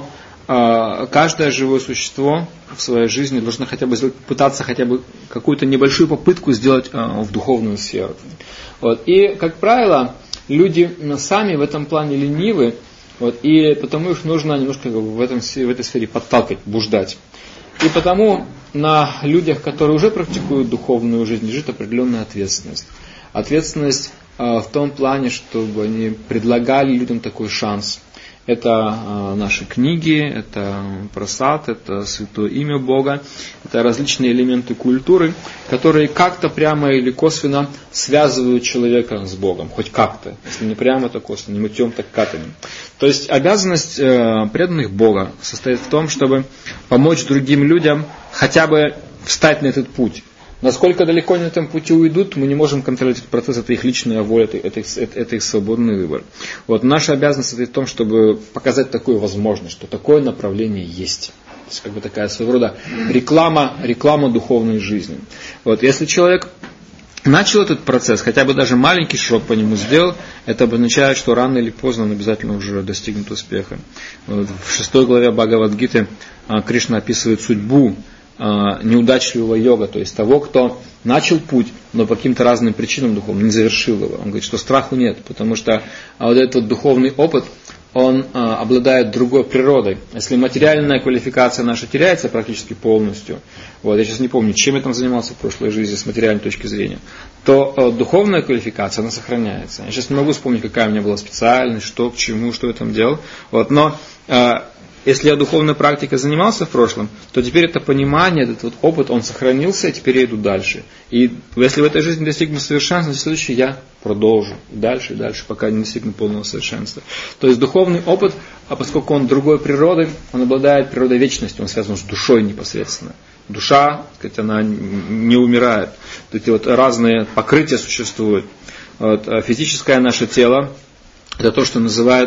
каждое живое существо в своей жизни должно хотя бы сделать, пытаться хотя бы какую-то небольшую попытку сделать в духовную сферу. Вот. И, как правило, люди сами в этом плане ленивы, вот, и потому их нужно немножко в, этом, в этой сфере подталкивать, буждать. И потому на людях, которые уже практикуют духовную жизнь, лежит определенная ответственность. Ответственность э, в том плане, чтобы они предлагали людям такой шанс. Это э, наши книги, это прасад, это святое имя Бога, это различные элементы культуры, которые как-то прямо или косвенно связывают человека с Богом, хоть как-то, если не прямо, то косвенно, не мытьем, так катанием. То есть обязанность э, преданных Бога состоит в том, чтобы помочь другим людям хотя бы встать на этот путь. Насколько далеко они на этом пути уйдут, мы не можем контролировать этот процесс, это их личная воля, это, это, это, это их свободный выбор. Вот наша обязанность состоит в том, чтобы показать такую возможность, что такое направление есть. То есть как бы такая своего рода реклама, реклама духовной жизни. Вот, если человек начал этот процесс, хотя бы даже маленький шаг по нему сделал, это обозначает, что рано или поздно он обязательно уже достигнет успеха. Вот, в шестой главе Бхагавад-гиты Кришна описывает судьбу неудачливого йога, то есть того, кто начал путь, но по каким-то разным причинам духовным не завершил его. Он говорит, что страху нет, потому что вот этот духовный опыт, он а, обладает другой природой. Если материальная квалификация наша теряется практически полностью, вот, я сейчас не помню, чем я там занимался в прошлой жизни с материальной точки зрения, то а, духовная квалификация, она сохраняется. Я сейчас не могу вспомнить, какая у меня была специальность, что, к чему, что я там делал, вот, но а, если я духовной практикой занимался в прошлом, то теперь это понимание, этот вот опыт, он сохранился, и теперь я иду дальше. И если в этой жизни достигну совершенства, в следующей я продолжу. И дальше, и дальше, пока не достигну полного совершенства. То есть духовный опыт, а поскольку он другой природы, он обладает природой вечности, он связан с душой непосредственно. Душа, сказать, она не умирает. Вот эти вот разные покрытия существуют. Вот, физическое наше тело, это то, что называют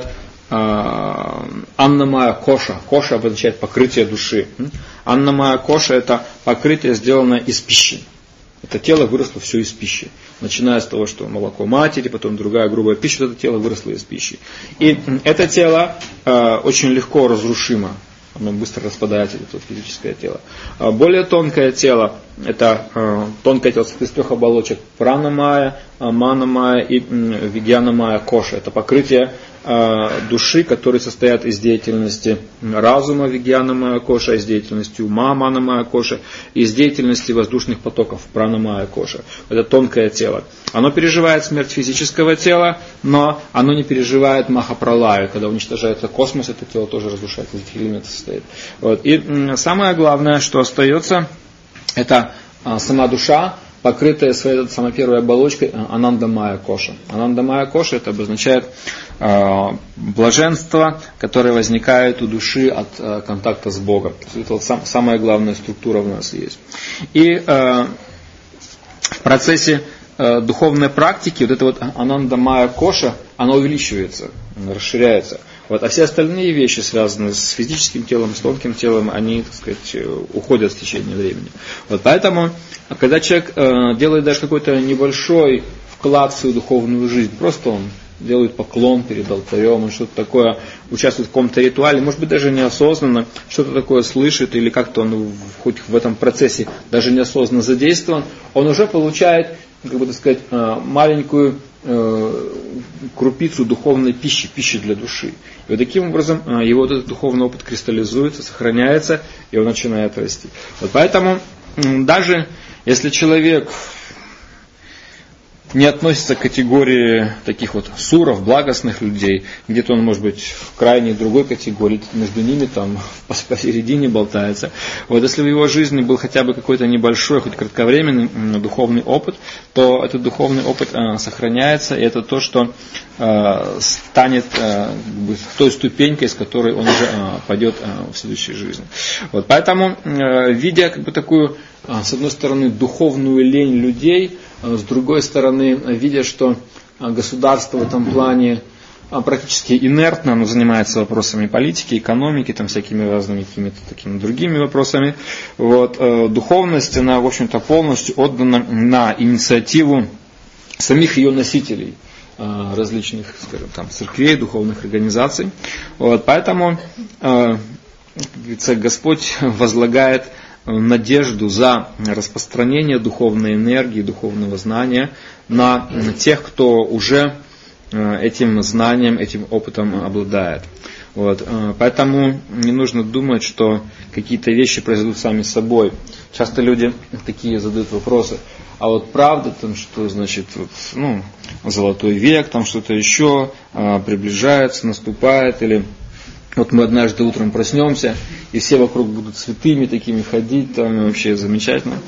Аннамая коша. Коша обозначает покрытие души. Аннамая коша — это покрытие, сделанное из пищи. Это тело выросло все из пищи. Начиная с того, что молоко матери, потом другая грубая пища, это тело выросло из пищи. И это тело э, очень легко разрушимо. Оно быстро распадается, это физическое тело. Более тонкое тело, это э, тонкое тело из трех оболочек: пранамая, манамая и э, вигьянамая коша. Это покрытие э, души, которые состоят из деятельности разума, вигьянамая коша, из деятельности ума, манамая коша, из деятельности воздушных потоков, пранамая коша. Это тонкое тело. Оно переживает смерть физического тела, но оно не переживает махапралаю. Когда уничтожается космос, это тело тоже разрушается, из этих элементов состоит. Вот. И м, самое главное, что остается, это а, сама душа, покрытая своей самой первой оболочкой анандамая коша. Анандамая коша — это обозначает э, блаженство, которое возникает у души от э, контакта с Богом. Это вот сам, самая главная структура у нас есть. И э, в процессе э, духовной практики вот эта вот анандамая коша, она увеличивается, она расширяется. Вот, а все остальные вещи, связанные с физическим телом, с тонким телом, они, так сказать, уходят в течение времени. Вот, поэтому, когда человек э, делает даже какой-то небольшой вклад в свою духовную жизнь, просто он делает поклон перед алтарем, он что-то такое, участвует в каком-то ритуале, может быть, даже неосознанно, что-то такое слышит, или как-то он хоть в этом процессе даже неосознанно задействован, он уже получает, как бы так сказать, маленькую крупицу духовной пищи, пищи для души. И вот таким образом его вот этот духовный опыт кристаллизуется, сохраняется, и он начинает расти. Вот поэтому даже если человек не относится к категории таких вот суров, благостных людей, где-то он может быть в крайней другой категории, между ними там посередине болтается. Вот если в его жизни был хотя бы какой-то небольшой, хоть кратковременный духовный опыт, то этот духовный опыт э, сохраняется, и это то, что э, станет э, той ступенькой, с которой он уже э, пойдет э, в следующей жизни. Вот, поэтому, э, видя как бы такую, э, с одной стороны, духовную лень людей, с другой стороны, видя, что государство в этом плане практически инертно, оно занимается вопросами политики, экономики, там, всякими разными какими-то такими другими вопросами, вот, духовность, она, в общем-то, полностью отдана на инициативу самих ее носителей, различных, скажем, там, церквей, духовных организаций. Вот, поэтому как говорится, Господь возлагает надежду за распространение духовной энергии, духовного знания на тех, кто уже этим знанием, этим опытом обладает. Вот. Поэтому не нужно думать, что какие-то вещи произойдут сами собой. Часто люди такие задают вопросы. А вот правда, там, что значит вот, ну, золотой век, там что-то еще а, приближается, наступает, или вот мы однажды утром проснемся, и все вокруг будут святыми такими ходить, там вообще замечательно.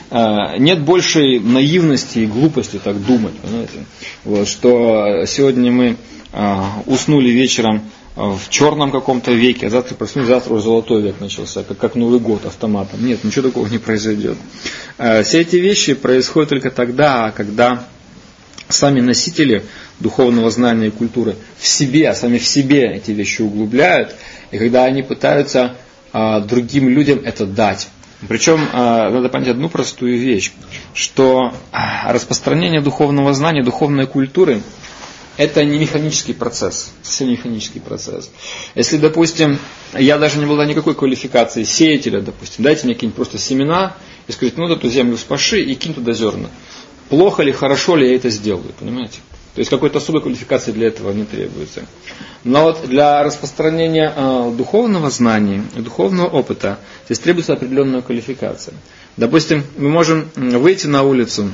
А, нет большей наивности и глупости так думать, понимаете? Вот, что сегодня мы а, уснули вечером в черном каком-то веке, а завтра проснулись, завтра уже золотой век начался, как, как Новый год автоматом. Нет, ничего такого не произойдет. Все эти вещи происходят только тогда, когда сами носители духовного знания и культуры в себе, сами в себе эти вещи углубляют, и когда они пытаются другим людям это дать. Причем надо понять одну простую вещь, что распространение духовного знания, духовной культуры – это не механический процесс, совсем не механический процесс. Если, допустим, я даже не была никакой квалификации сеятеля, допустим, дайте мне какие-нибудь просто семена и скажите, ну, эту землю спаши и кинь туда зерна. Плохо ли, хорошо ли я это сделаю, понимаете? То есть какой-то особой квалификации для этого не требуется. Но вот для распространения э, духовного знания, духовного опыта здесь требуется определенная квалификация. Допустим, мы можем выйти на улицу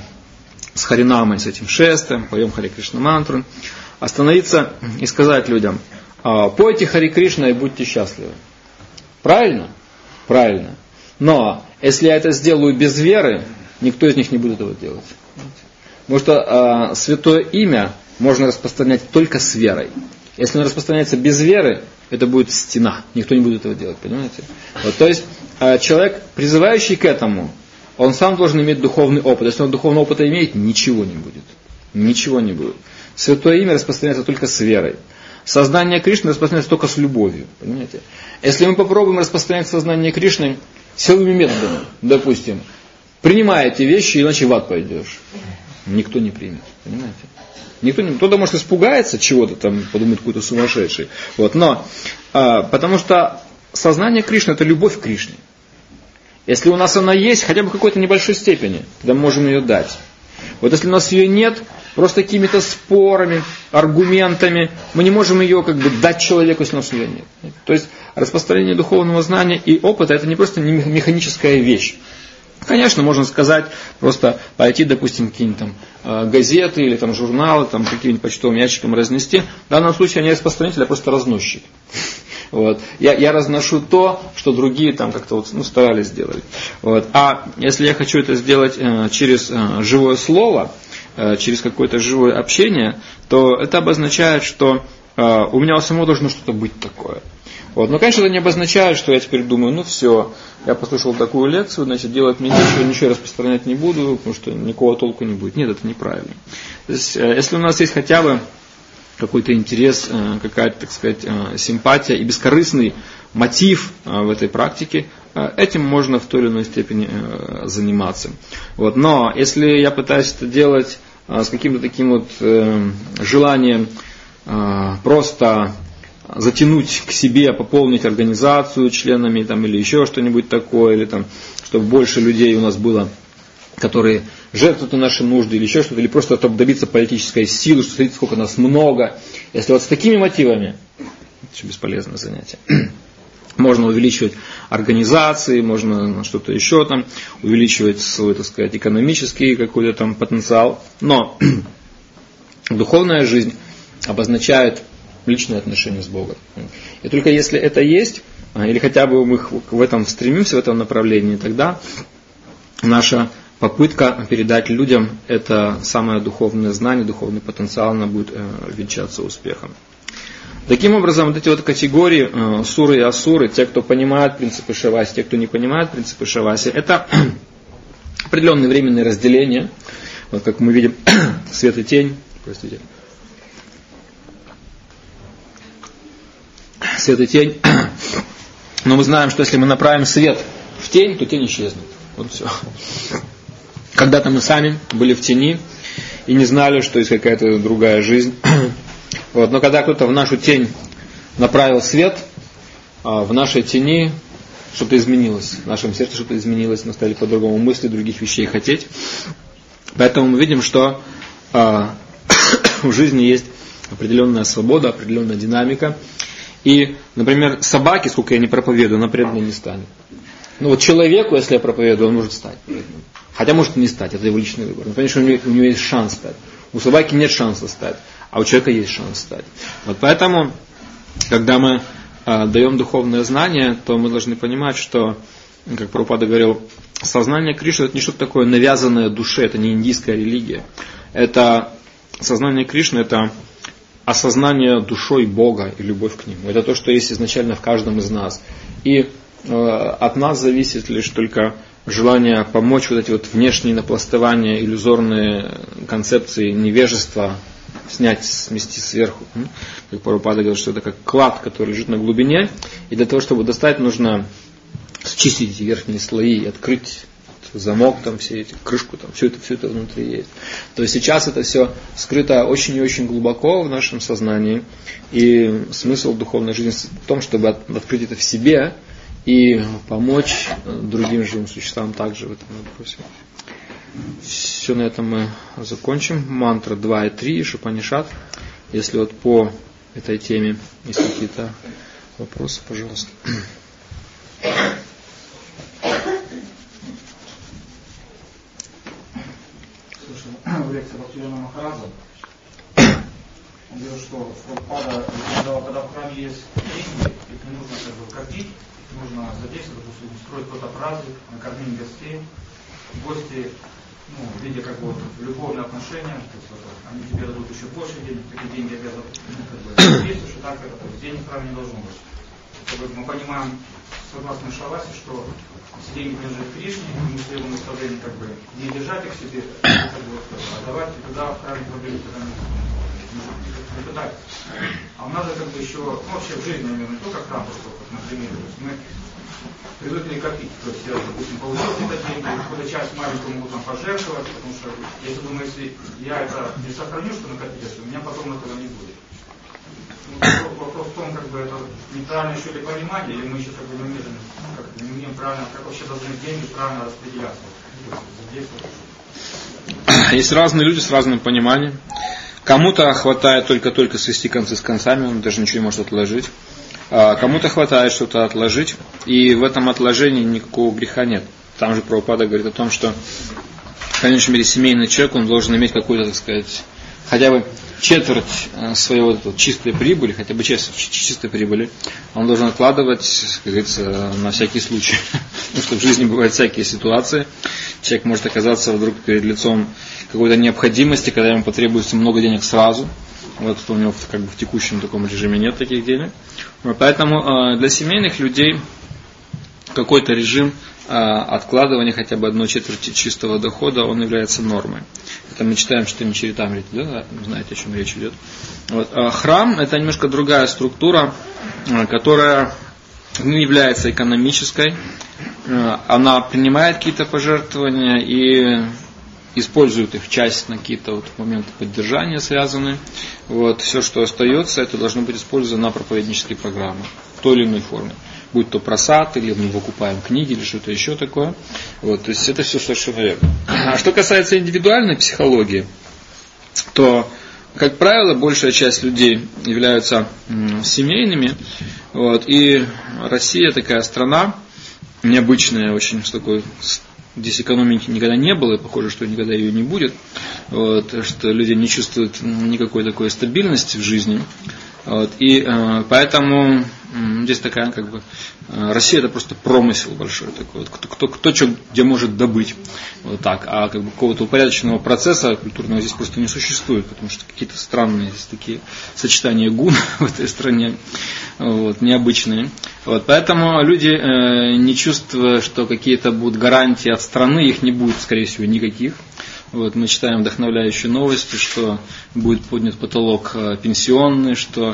с харинамой, с этим шествием, поем Харе Кришна мантру, остановиться и сказать людям, пойте Харе Кришна и будьте счастливы. Правильно? Правильно. Но если я это сделаю без веры, никто из них не будет этого делать. Потому что а, святое имя можно распространять только с верой. Если оно распространяется без веры, это будет стена. Никто не будет этого делать, понимаете? Вот, то есть а, человек, призывающий к этому, он сам должен иметь духовный опыт. Если он духовного опыта имеет, ничего не будет. Ничего не будет. Святое имя распространяется только с верой. Сознание Кришны распространяется только с любовью. Понимаете? Если мы попробуем распространять сознание Кришны силовыми методами, допустим, принимай эти вещи, иначе в ад пойдешь. Никто не примет. Понимаете? Никто не, кто-то может испугается чего-то, там, подумает, какой-то сумасшедший. Вот, но, а, потому что сознание Кришны – это любовь к Кришне. Если у нас она есть, хотя бы в какой-то небольшой степени, тогда мы можем ее дать. Вот если у нас ее нет, просто какими-то спорами, аргументами, мы не можем ее как бы дать человеку, если у нас ее нет. То есть распространение духовного знания и опыта – это не просто не механическая вещь. Конечно, можно сказать, просто пойти, допустим, какие-нибудь там газеты или там журналы, там каким-нибудь почтовым ящиком разнести. В данном случае я не распространитель, а просто разносчик. Вот. Я, я разношу то, что другие там как-то вот, ну, старались сделать. Вот. А если я хочу это сделать э, через э, живое слово, э, через какое-то живое общение, то это обозначает, что э, у меня у самого должно что-то быть такое. Вот. Но, конечно, это не обозначает, что я теперь думаю, ну все, я послушал такую лекцию, значит, делать мне ничего, ничего распространять не буду, потому что никакого толку не будет. Нет, это неправильно. То есть, э, если у нас есть хотя бы какой-то интерес, какая-то, так сказать, симпатия и бескорыстный мотив в этой практике, этим можно в той или иной степени заниматься. Вот. Но если я пытаюсь это делать с каким-то таким вот желанием просто затянуть к себе, пополнить организацию членами там, или еще что-нибудь такое, или там, чтобы больше людей у нас было, которые жертвуют на наши нужды или еще что-то, или просто добиться политической силы, что смотрите, сколько нас много. Если вот с такими мотивами, это еще бесполезное занятие. Можно увеличивать организации, можно что-то еще там, увеличивать свой, так сказать, экономический какой-то там потенциал. Но духовная жизнь обозначает личные отношения с Богом. И только если это есть, или хотя бы мы в этом стремимся, в этом направлении, тогда наша попытка передать людям это самое духовное знание, духовный потенциал, она будет э, венчаться успехом. Таким образом, вот эти вот категории э, суры и асуры, те, кто понимают принципы Шиваси, те, кто не понимает принципы Шиваси, это определенные временные разделения. Вот как мы видим, свет и тень, простите, свет и тень. Но мы знаем, что если мы направим свет в тень, то тень исчезнет. Вот все. Когда-то мы сами были в тени и не знали, что есть какая-то другая жизнь. Вот. Но когда кто-то в нашу тень направил свет, в нашей тени что-то изменилось, в нашем сердце что-то изменилось, мы стали по-другому мыслить, других вещей хотеть. Поэтому мы видим, что в жизни есть определенная свобода, определенная динамика. И, например, собаке, сколько я не проповедую, она преданной не станет. Но вот человеку, если я проповедую, он может стать преданным. Хотя может и не стать, это его личный выбор. Но, конечно, у него, у него есть шанс стать. У собаки нет шанса стать, а у человека есть шанс стать. Вот поэтому, когда мы э, даем духовное знание, то мы должны понимать, что, как Прабхупада говорил, сознание Кришны — это не что-то такое навязанное душе, это не индийская религия. Это сознание Кришны — это осознание душой Бога и любовь к Нему. Это то, что есть изначально в каждом из нас. И э, от нас зависит лишь только желание помочь вот эти вот внешние напластывания, иллюзорные концепции невежества снять, смести сверху. Как Прабхупада говорит, что это как клад, который лежит на глубине, и для того, чтобы достать, нужно счистить эти верхние слои и открыть замок, там, все эти, крышку, там, все это, все это внутри есть. То есть сейчас это все скрыто очень и очень глубоко в нашем сознании, и смысл духовной жизни в том, чтобы открыть это в себе и помочь другим живым существам также в этом вопросе. Все, на этом мы закончим. Мантра два и три, Ишупанишад. Если вот по этой теме есть какие-то вопросы, пожалуйста. В лекции Бхактивинода Махараджа он говорил, что Прабхупада, когда в храме есть деньги, их не нужно как бы копить, нужно задействовать, допустим, устроить какой-то праздник, накормить гостей, гости, ну, видя как бы вот, любовные отношения, то есть, вот, они тебе дадут еще больше денег, такие деньги обязаны, ну, как бы, действуешь, и так это, то есть денег в храме не должно быть. Как бы, мы понимаем, согласно Шавасе, что эти деньги принадлежат Кришне, ему следует наставление как бы не держать их себе, как бы, а давать, и тогда в храме проблемы тогда не пытать. А у нас же как бы еще, ну вообще в жизни, наверное, не только храм, просто, как, например, то есть мы привыкли копить, то есть я, допустим, получил какие-то деньги, какую-то часть маленькую могу там пожертвовать, потому что я думаю, если я это не сохраню, что накопить, то у меня потом этого не будет. Вопрос в том, как бы это неправильно еще ли понимание, или мы еще как бы не умеем, ну, как, не умеем правильно, как вообще должны деньги правильно распределяться. Есть разные люди с разным пониманием. Кому-то хватает только-только свести концы с концами, он даже ничего не может отложить. А кому-то хватает что-то отложить, и в этом отложении никакого греха нет. Там же Прабхупада говорит о том, что в конечном мере семейный человек, он должен иметь какую-то, так сказать, хотя бы четверть своей вот этой чистой прибыли, хотя бы часть чистой прибыли, он должен откладывать, как говорится, на всякий случай. Потому что в жизни бывают всякие ситуации. Человек может оказаться вдруг перед лицом какой-то необходимости, когда ему потребуется много денег сразу. Вот у него как бы в текущем таком режиме нет таких денег. Поэтому для семейных людей какой-то режим откладывания хотя бы одной четверти чистого дохода, он является нормой. Это мы читаем, что им Чаритамрити, да? Знаете, о чем речь идет. Вот. А храм – это немножко другая структура, которая не является экономической. Она принимает какие-то пожертвования и использует их часть на какие-то вот моменты поддержания связанные. Вот. Все, что остается, это должно быть использовано на проповеднические программы в той или иной форме. Будь то просад, или мы выкупаем книги, или что-то еще такое. Вот, то есть это все совершенно верно. А что касается индивидуальной психологии, то, как правило, большая часть людей являются м, семейными. Вот, и Россия такая страна, необычная очень, с такой, здесь экономики никогда не было, и похоже, что никогда ее не будет. Вот, что люди не чувствуют никакой такой стабильности в жизни. Вот, и э, поэтому э, здесь такая, как бы, э, Россия это просто промысел большой такой, вот, кто, кто, кто что где может добыть, вот так, а как бы какого-то упорядоченного процесса культурного здесь просто не существует, потому что какие-то странные здесь такие сочетания гун в этой стране, вот, необычные. Вот, поэтому люди, э, не чувствуя, что какие-то будут гарантии от страны, их не будет, скорее всего, никаких. Вот, мы читаем вдохновляющие новости, что будет поднят потолок пенсионный, что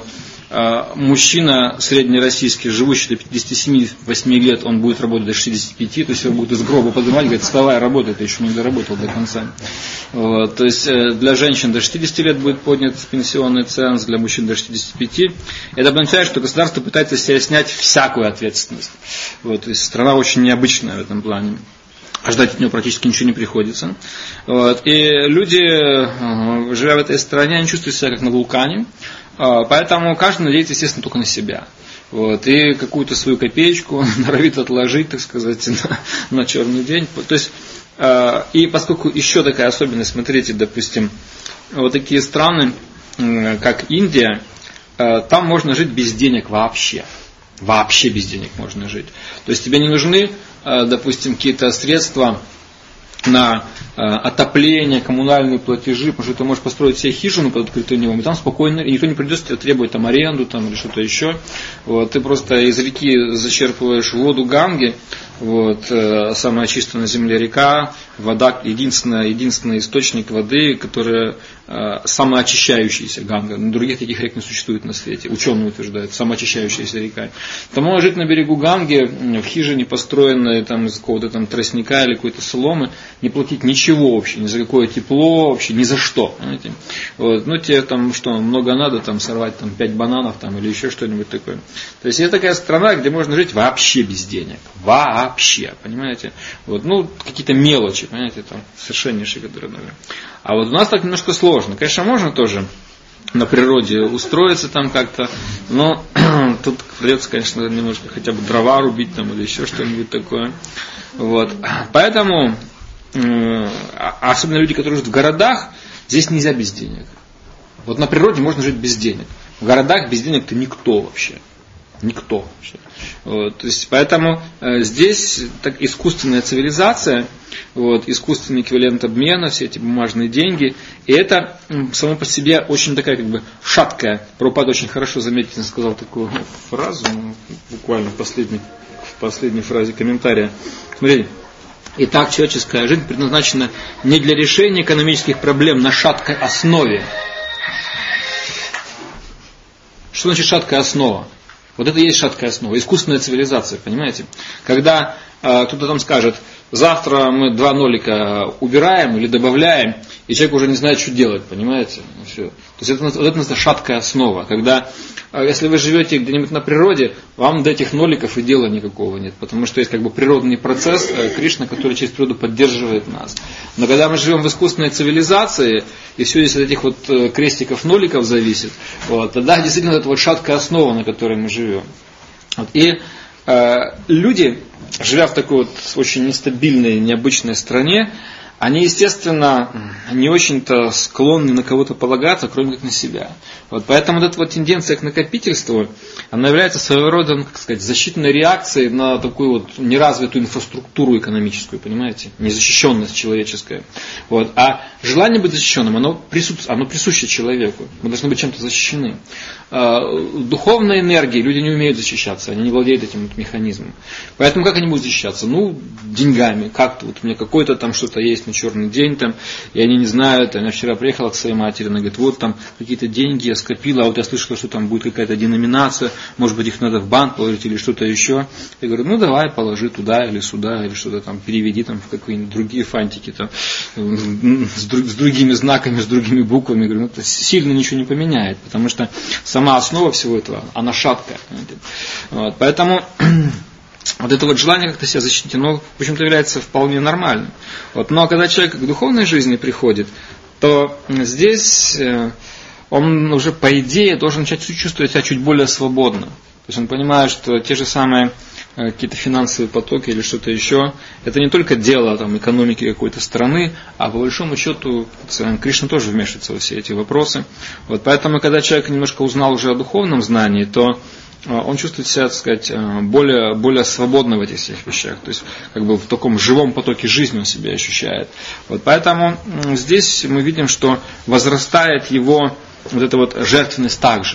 мужчина среднероссийский, живущий до пятидесяти семи — восьми лет, он будет работать до шестидесяти пяти, то есть его будет из гроба поднимать, говорит, вставай, работай, ты еще не доработал до конца. Вот, то есть для женщин до шестидесяти лет будет поднят пенсионный ценз, для мужчин до шестидесяти пяти. Это означает, что государство пытается с себя снять всякую ответственность. Вот, то есть страна очень необычная в этом плане. Ждать от него практически ничего не приходится. Вот. И люди, живя в этой стране, они чувствуют себя как на вулкане. Поэтому каждый надеется, естественно, только на себя. Вот. И какую-то свою копеечку норовит отложить, так сказать, на, на черный день. То есть, и поскольку еще такая особенность, смотрите, допустим, вот такие страны, как Индия, там можно жить без денег вообще. Вообще без денег можно жить. То есть тебе не нужны, допустим, какие-то средства на отопление, коммунальные платежи, потому что ты можешь построить себе хижину под открытым небом, и там спокойно, и никто не придет тебе требовать там аренду там, или что-то еще. Вот, ты просто из реки зачерпываешь воду Ганги, вот, самая чистая на земле река, вода единственный, единственный источник воды, которая самоочищающаяся Ганга. Других таких рек не существует на свете. Ученые утверждают, самоочищающаяся река. Там можно жить на берегу Ганги, в хижине, построенной там, из какого-то там тростника или какой-то соломы, не платить ничего вообще, ни за какое тепло, вообще ни за что. Понимаете? Вот. Ну, тебе там что, много надо, там сорвать там, пять бананов там, или еще что-нибудь такое. То есть это такая страна, где можно жить вообще без денег. Вообще, понимаете? Вот. Ну, какие-то мелочи, понимаете, там, совершеннейшие, которые нужны. А вот у нас так немножко сложно. Конечно, можно тоже на природе устроиться там как-то, но тут придется, конечно, немножко хотя бы дрова рубить там или еще что-нибудь такое. Вот. Поэтому, особенно люди, которые живут в городах, здесь нельзя без денег. Вот на природе можно жить без денег. В городах без денег ты никто вообще. Никто вообще. Вот, то есть, поэтому э, здесь так, искусственная цивилизация, вот, искусственный эквивалент обмена, все эти бумажные деньги, и это м, само по себе очень такая как бы шаткая. Прабхупада очень хорошо, заметьте, сказал такую фразу, ну, буквально в последней, в последней фразе комментария. Смотрите. Итак, человеческая жизнь предназначена не для решения экономических проблем на шаткой основе. Что значит шаткая основа? Вот это и есть шаткая основа, искусственная цивилизация, понимаете? Когда э, кто-то там скажет, завтра мы два нолика убираем или добавляем, и человек уже не знает, что делать, понимаете? Все. То есть это, вот это называется шаткая основа, когда, э, если вы живете где-нибудь на природе, вам до этих ноликов и дела никакого нет, потому что есть как бы природный процесс э, Кришна, который через природу поддерживает нас. Но когда мы живем в искусственной цивилизации, и все из этих вот э, крестиков-ноликов зависит, вот, тогда действительно это вот шаткая основа, на которой мы живем. Вот. И э, люди, живя в такой вот очень нестабильной, необычной стране, они, естественно, не очень-то склонны на кого-то полагаться, кроме как на себя. Вот, поэтому вот эта вот тенденция к накопительству, она является своего рода, ну, как сказать, защитной реакцией на такую вот неразвитую инфраструктуру экономическую, понимаете, незащищенность человеческая. Вот. А желание быть защищенным, оно, присутствует, оно присуще человеку. Мы должны быть чем-то защищены. Духовной энергией люди не умеют защищаться, они не владеют этим вот механизмом. Поэтому как они будут защищаться? Ну, деньгами. Как-то вот у меня какой-то там что-то есть на черный день, там, и они не знают. Я вчера приехала к своей матери, она говорит, вот там какие-то деньги я скопила, а вот я слышала, что там будет какая-то деноминация, может быть их надо в банк положить или что-то еще. Я говорю, ну давай положи туда или сюда, или что-то там переведи там в какие-нибудь другие фантики там, с, друг, с другими знаками, с другими буквами. Я говорю, ну это сильно ничего не поменяет, потому что сама основа всего этого, она шаткая. Вот, поэтому вот это вот желание как-то себя защитить, оно, в общем-то, является вполне нормальным. Вот, но когда человек к духовной жизни приходит, то здесь он уже, по идее, должен начать чувствовать себя чуть более свободно. То есть он понимает, что те же самые какие-то финансовые потоки или что-то еще, это не только дело там, экономики какой-то страны, а по большому счету Кришна тоже вмешивается во все эти вопросы. Вот, поэтому, когда человек немножко узнал уже о духовном знании, то он чувствует себя, так сказать, более, более свободно в этих всех вещах. То есть, как бы в таком живом потоке жизни он себя ощущает. Вот, поэтому здесь мы видим, что возрастает его вот эта вот жертвенность также.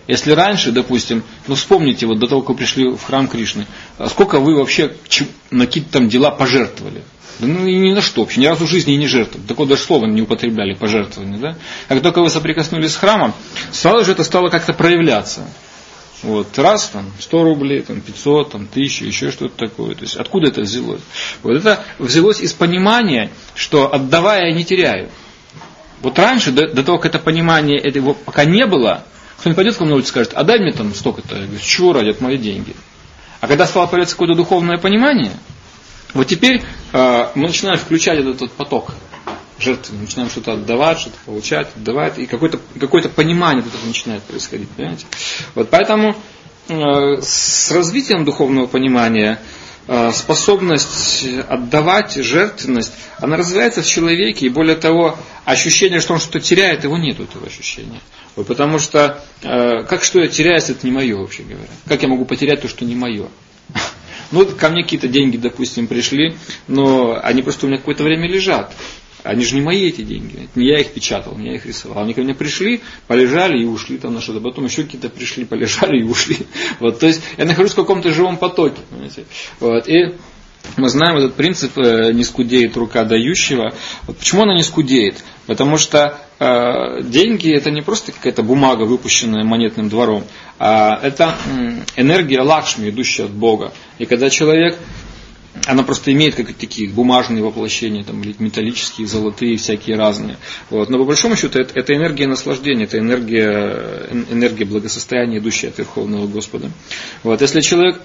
Если раньше, допустим, ну вспомните, вот до того, как вы пришли в храм Кришны, сколько вы вообще на какие-то там дела пожертвовали? Да ну и ни на что вообще, ни разу в жизни и не жертвовали. Такое даже слово не употребляли, пожертвование. Да? Как только вы соприкоснулись с храмом, сразу же это стало как-то проявляться. Вот, раз, там, сто рублей, там, пятьсот, там, тысяча, еще что-то такое. То есть, откуда это взялось? Вот это взялось из понимания, что отдавая, я не теряю. Вот раньше, до, до того, как это понимание этого пока не было, кто-нибудь пойдет ко мне на улицу и скажет, а дай мне там столько-то. Я говорю, чего ради, это мои деньги. А когда стало появляться какое-то духовное понимание, вот теперь э, мы начинаем включать этот, этот поток жертвы, начинаем что-то отдавать, что-то получать, отдавать, и какое-то, какое-то понимание вот это начинает происходить, понимаете? Вот поэтому э, с развитием духовного понимания э, способность отдавать, жертвенность, она развивается в человеке, и более того, ощущение, что он что-то теряет, его нет этого ощущения. Вот, потому что, э, как что я теряю, если это не мое, вообще говоря? Как я могу потерять то, что не мое? Ну, ко мне какие-то деньги, допустим, пришли, но они просто у меня какое-то время лежат. Они же не мои эти деньги. Не я их печатал, не я их рисовал. Они ко мне пришли, полежали и ушли там на что-то. Потом еще какие-то пришли, полежали и ушли. Вот, то есть я нахожусь в каком-то живом потоке. Понимаете? Вот, и мы знаем этот принцип э, «не скудеет рука дающего». Вот почему она не скудеет? Потому что э, деньги это не просто какая-то бумага, выпущенная монетным двором, а это э, энергия Лакшми, идущая от Бога. И когда человек, она просто имеет как такие бумажные воплощения, там, металлические, золотые, всякие разные. Вот. Но по большому счету это, это энергия наслаждения, это энергия, энергия благосостояния, идущая от Верховного Господа. Вот. Если человек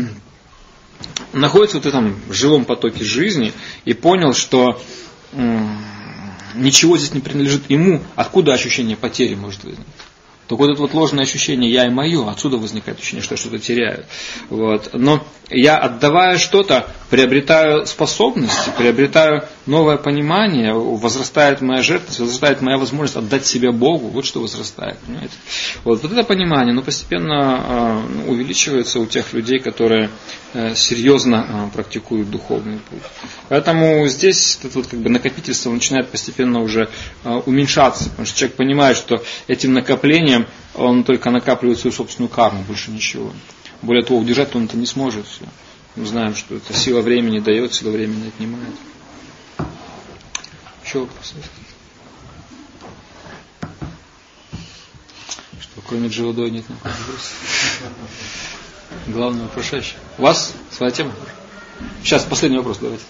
находится в этом живом потоке жизни и понял, что м- ничего здесь не принадлежит ему, откуда ощущение потери может возникнуть? То вот это вот ложное ощущение «я» и «моё», отсюда возникает ощущение, что я что-то теряю. Вот. Но я, отдавая что-то, приобретаю способности, приобретаю новое понимание, возрастает моя жертвность, возрастает моя возможность отдать себя Богу, вот что возрастает. Понимаете? Вот. Вот это понимание, оно постепенно э, увеличивается у тех людей, которые э, серьезно э, практикуют духовный путь. Поэтому здесь это вот как бы накопительство начинает постепенно уже э, уменьшаться, потому что человек понимает, что этим накоплением он только накапливает свою собственную карму, больше ничего. Более того, удержать он это не сможет. Все. Мы знаем, что это сила времени дает, сила времени отнимает. Еще вопросы? Что, кроме Дживадой нет никаких вопросов? Главный вопрошающий. У вас своя тема? Сейчас последний вопрос, давайте.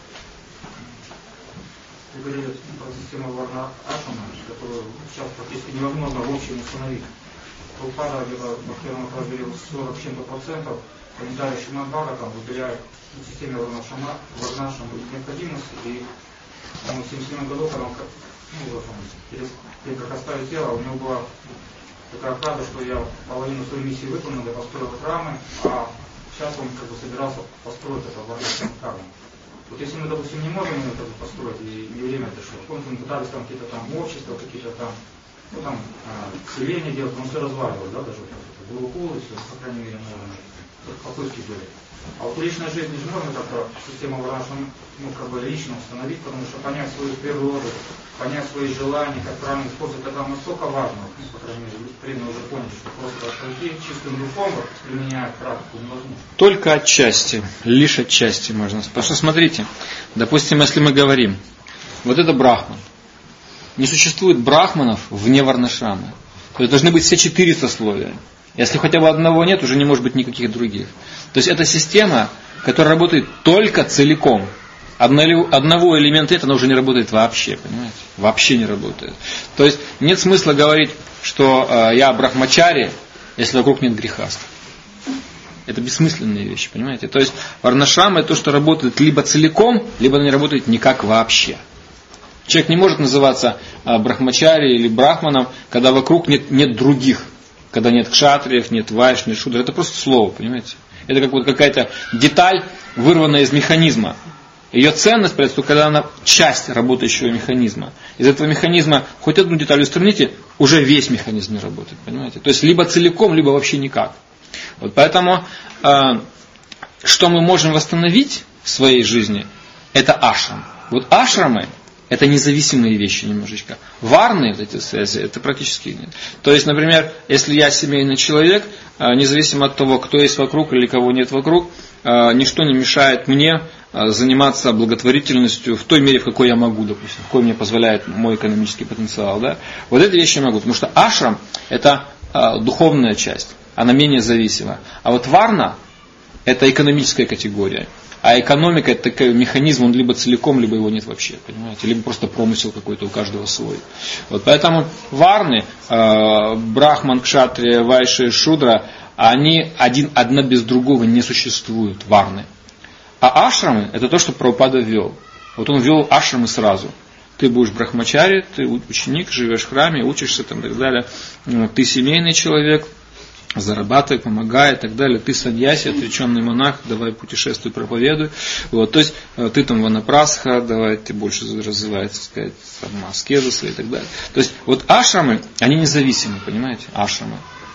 Вы говорили про систему Варна Ашрама, которую сейчас практически невозможно в общем установить. Прабхупада где-то Бхактивинода говорил сорок с чем-то процентов, комментарий Шримад Бхагаватам выделяет в системе Варна Ашрама необходимость, и он в семьдесят седьмом году, когда он, ну, вот он, перед тем, как оставить тело, у него была такая фраза, что я половину своей миссии выполнил, я построил храмы, а сейчас он как бы собирался построить это Варна Ашрама. Вот если мы, допустим, не можем это построить, и не время дошло, помните, мы пытались там какие-то там общества, какие-то там, ну там, а, селение делать, но все разваливалось, да, даже вот это Гурукул, и все, по крайней мере, можно, попытки были. А вот личной жизни же можно как-то систему Варнашрама, ну, как бы лично установить, потому что понять свою природу, понять свои желания, как правильно использовать, это настолько важно, ну, по крайней мере, время уже поняли, что просто отойти чистым духом, применяя практику, невозможно. Только отчасти, лишь отчасти можно. Потому что смотрите, допустим, если мы говорим, вот это брахман. Не существует брахманов вне варнашрамы. То есть должны быть все четыре сословия. Если хотя бы одного нет, уже не может быть никаких других. То есть это система, которая работает только целиком. Одного элемента нет, она уже не работает вообще, понимаете? Вообще не работает. То есть нет смысла говорить, что э, я брахмачари, если вокруг нет грехастов. Это бессмысленные вещи, понимаете? То есть варнашрама это то, что работает либо целиком, либо она не работает никак вообще. Человек не может называться э, брахмачари или брахманом, когда вокруг нет, нет других. Когда нет кшатриев, нет вайш, нет шудр. Это просто слово, понимаете? Это как вот какая-то деталь, вырванная из механизма. Ее ценность, только когда она часть работающего механизма. Из этого механизма хоть одну деталь устраните, уже весь механизм не работает, понимаете? То есть либо целиком, либо вообще никак. Вот поэтому, э, что мы можем восстановить в своей жизни, это ашрам. Вот ашрамы, это независимые вещи немножечко. Варны, вот эти связи, это практически нет. То есть, например, если я семейный человек, независимо от того, кто есть вокруг или кого нет вокруг, ничто не мешает мне заниматься благотворительностью в той мере, в какой я могу, допустим, в какой мне позволяет мой экономический потенциал. Да? Вот эти вещи я могу, потому что ашрам – это духовная часть, она менее зависима. А вот варна – это экономическая категория. А экономика – это такой механизм, он либо целиком, либо его нет вообще, понимаете, либо просто промысел какой-то у каждого свой. Вот поэтому варны, э, брахман, кшатрия, вайши, шудра, они один, одна без другого не существуют, варны. А ашрамы – это то, что Прабхупада ввел. Вот он ввел ашрамы сразу. Ты будешь брахмачари, ты ученик, живешь в храме, учишься там, и так далее. Ты семейный человек, зарабатывай, помогай и так далее. Ты саньяси, отреченный монах, давай путешествуй, проповедуй. Вот, то есть ты там ванапрасха, давай ты больше развивай, так сказать, аскезы свои и так далее. То есть вот ашрамы, они независимы, понимаете, ашрамы.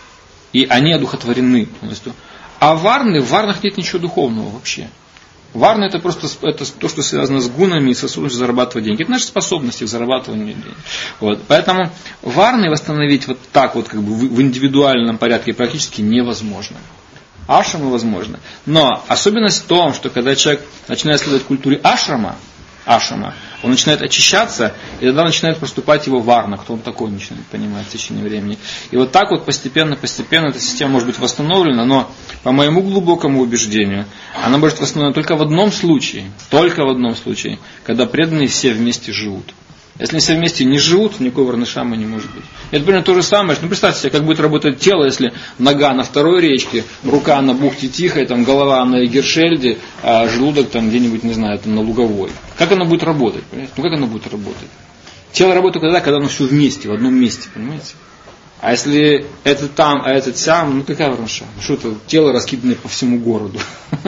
И они одухотворены полностью. А варны, в варнах нет ничего духовного вообще. Варна это просто это то, что связано с гунами и со способностью зарабатывать деньги. Это наши способности к зарабатыванию денег. Вот. Поэтому варны восстановить вот так вот как бы в индивидуальном порядке практически невозможно. Ашрамы возможно. Но особенность в том, что когда человек начинает следовать культуре ашрама, ашрама, он начинает очищаться, и тогда начинает проступать его варна, кто он такой, начинает понимать в течение времени. И вот так вот постепенно, постепенно эта система может быть восстановлена, но по моему глубокому убеждению, она может восстановлена только в одном случае, только в одном случае, когда преданные все вместе живут. Если они все вместе не живут, никакой варнашамы не может быть. Это примерно то же самое, ну представьте себе, как будет работать тело, если нога на второй речке, рука на бухте Тихой, там, голова на Эгершельде, а желудок там где-нибудь, не знаю, там, на Луговой. Как оно будет работать? Понимаете? Ну как оно будет работать? Тело работает тогда, когда оно все вместе, в одном месте, понимаете? А если это там, а это там, ну какая варнаша? Что это тело раскиданное по всему городу?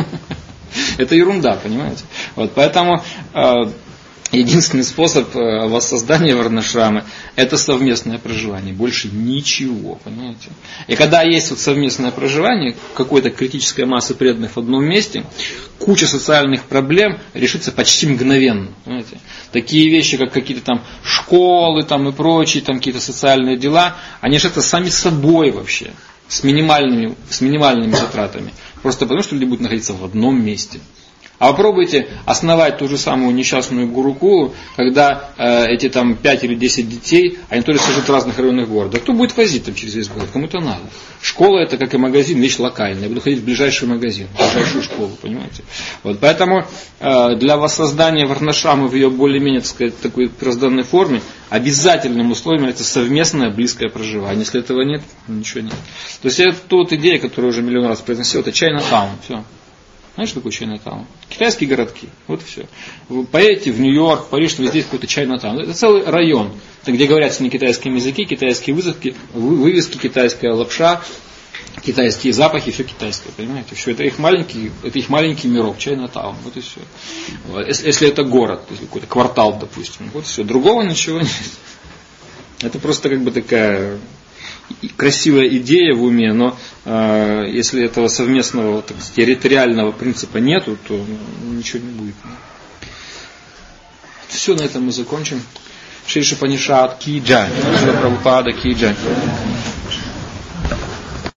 Это ерунда, понимаете? Вот поэтому единственный способ воссоздания варнашрамы – это совместное проживание, больше ничего, понимаете? И когда есть вот совместное проживание, какой-то критическая масса преданных в одном месте, куча социальных проблем решится почти мгновенно, понимаете? Такие вещи, как какие-то там школы там, и прочие там, какие-то социальные дела, они решатся сами собой вообще, с минимальными, с минимальными затратами, просто потому что люди будут находиться в одном месте. А попробуйте основать ту же самую несчастную гурукулу, когда э, эти там пять или десять детей, они тоже живут в разных районах города. Кто будет возить там через весь город? Кому-то надо. Школа это как и магазин, вещь локальная. Я буду ходить в ближайший магазин, в ближайшую школу, понимаете? Вот, поэтому э, для воссоздания варнашрамы в ее более-менее, так сказать, такой первозданной форме, обязательным условием это совместное близкое проживание. Если этого нет, ничего нет. То есть это вот идея, которую уже миллион раз произносил, это Чайна-таун. Все. Знаешь, что такое Чайна-таун? Китайские городки. Вот и все. Вы поедете в Нью-Йорк, Париж, везде какой-то Чайна-таун. Это целый район, где говорят на китайском языке, китайские вызовки, вывески, китайская лапша, китайские запахи, все китайское, понимаете? Все это их маленький, это их маленький мирок, Чайна-таун. Вот и все. Вот. Если, если это город, если какой-то квартал, допустим, вот и все. Другого ничего нет. Это просто как бы такая красивая идея в уме, но э, если этого совместного так сказать, территориального принципа нету, то ничего не будет. Все, на этом мы закончим. Шри Шри Панишат ки джай. Шри Прабхупада ки джай.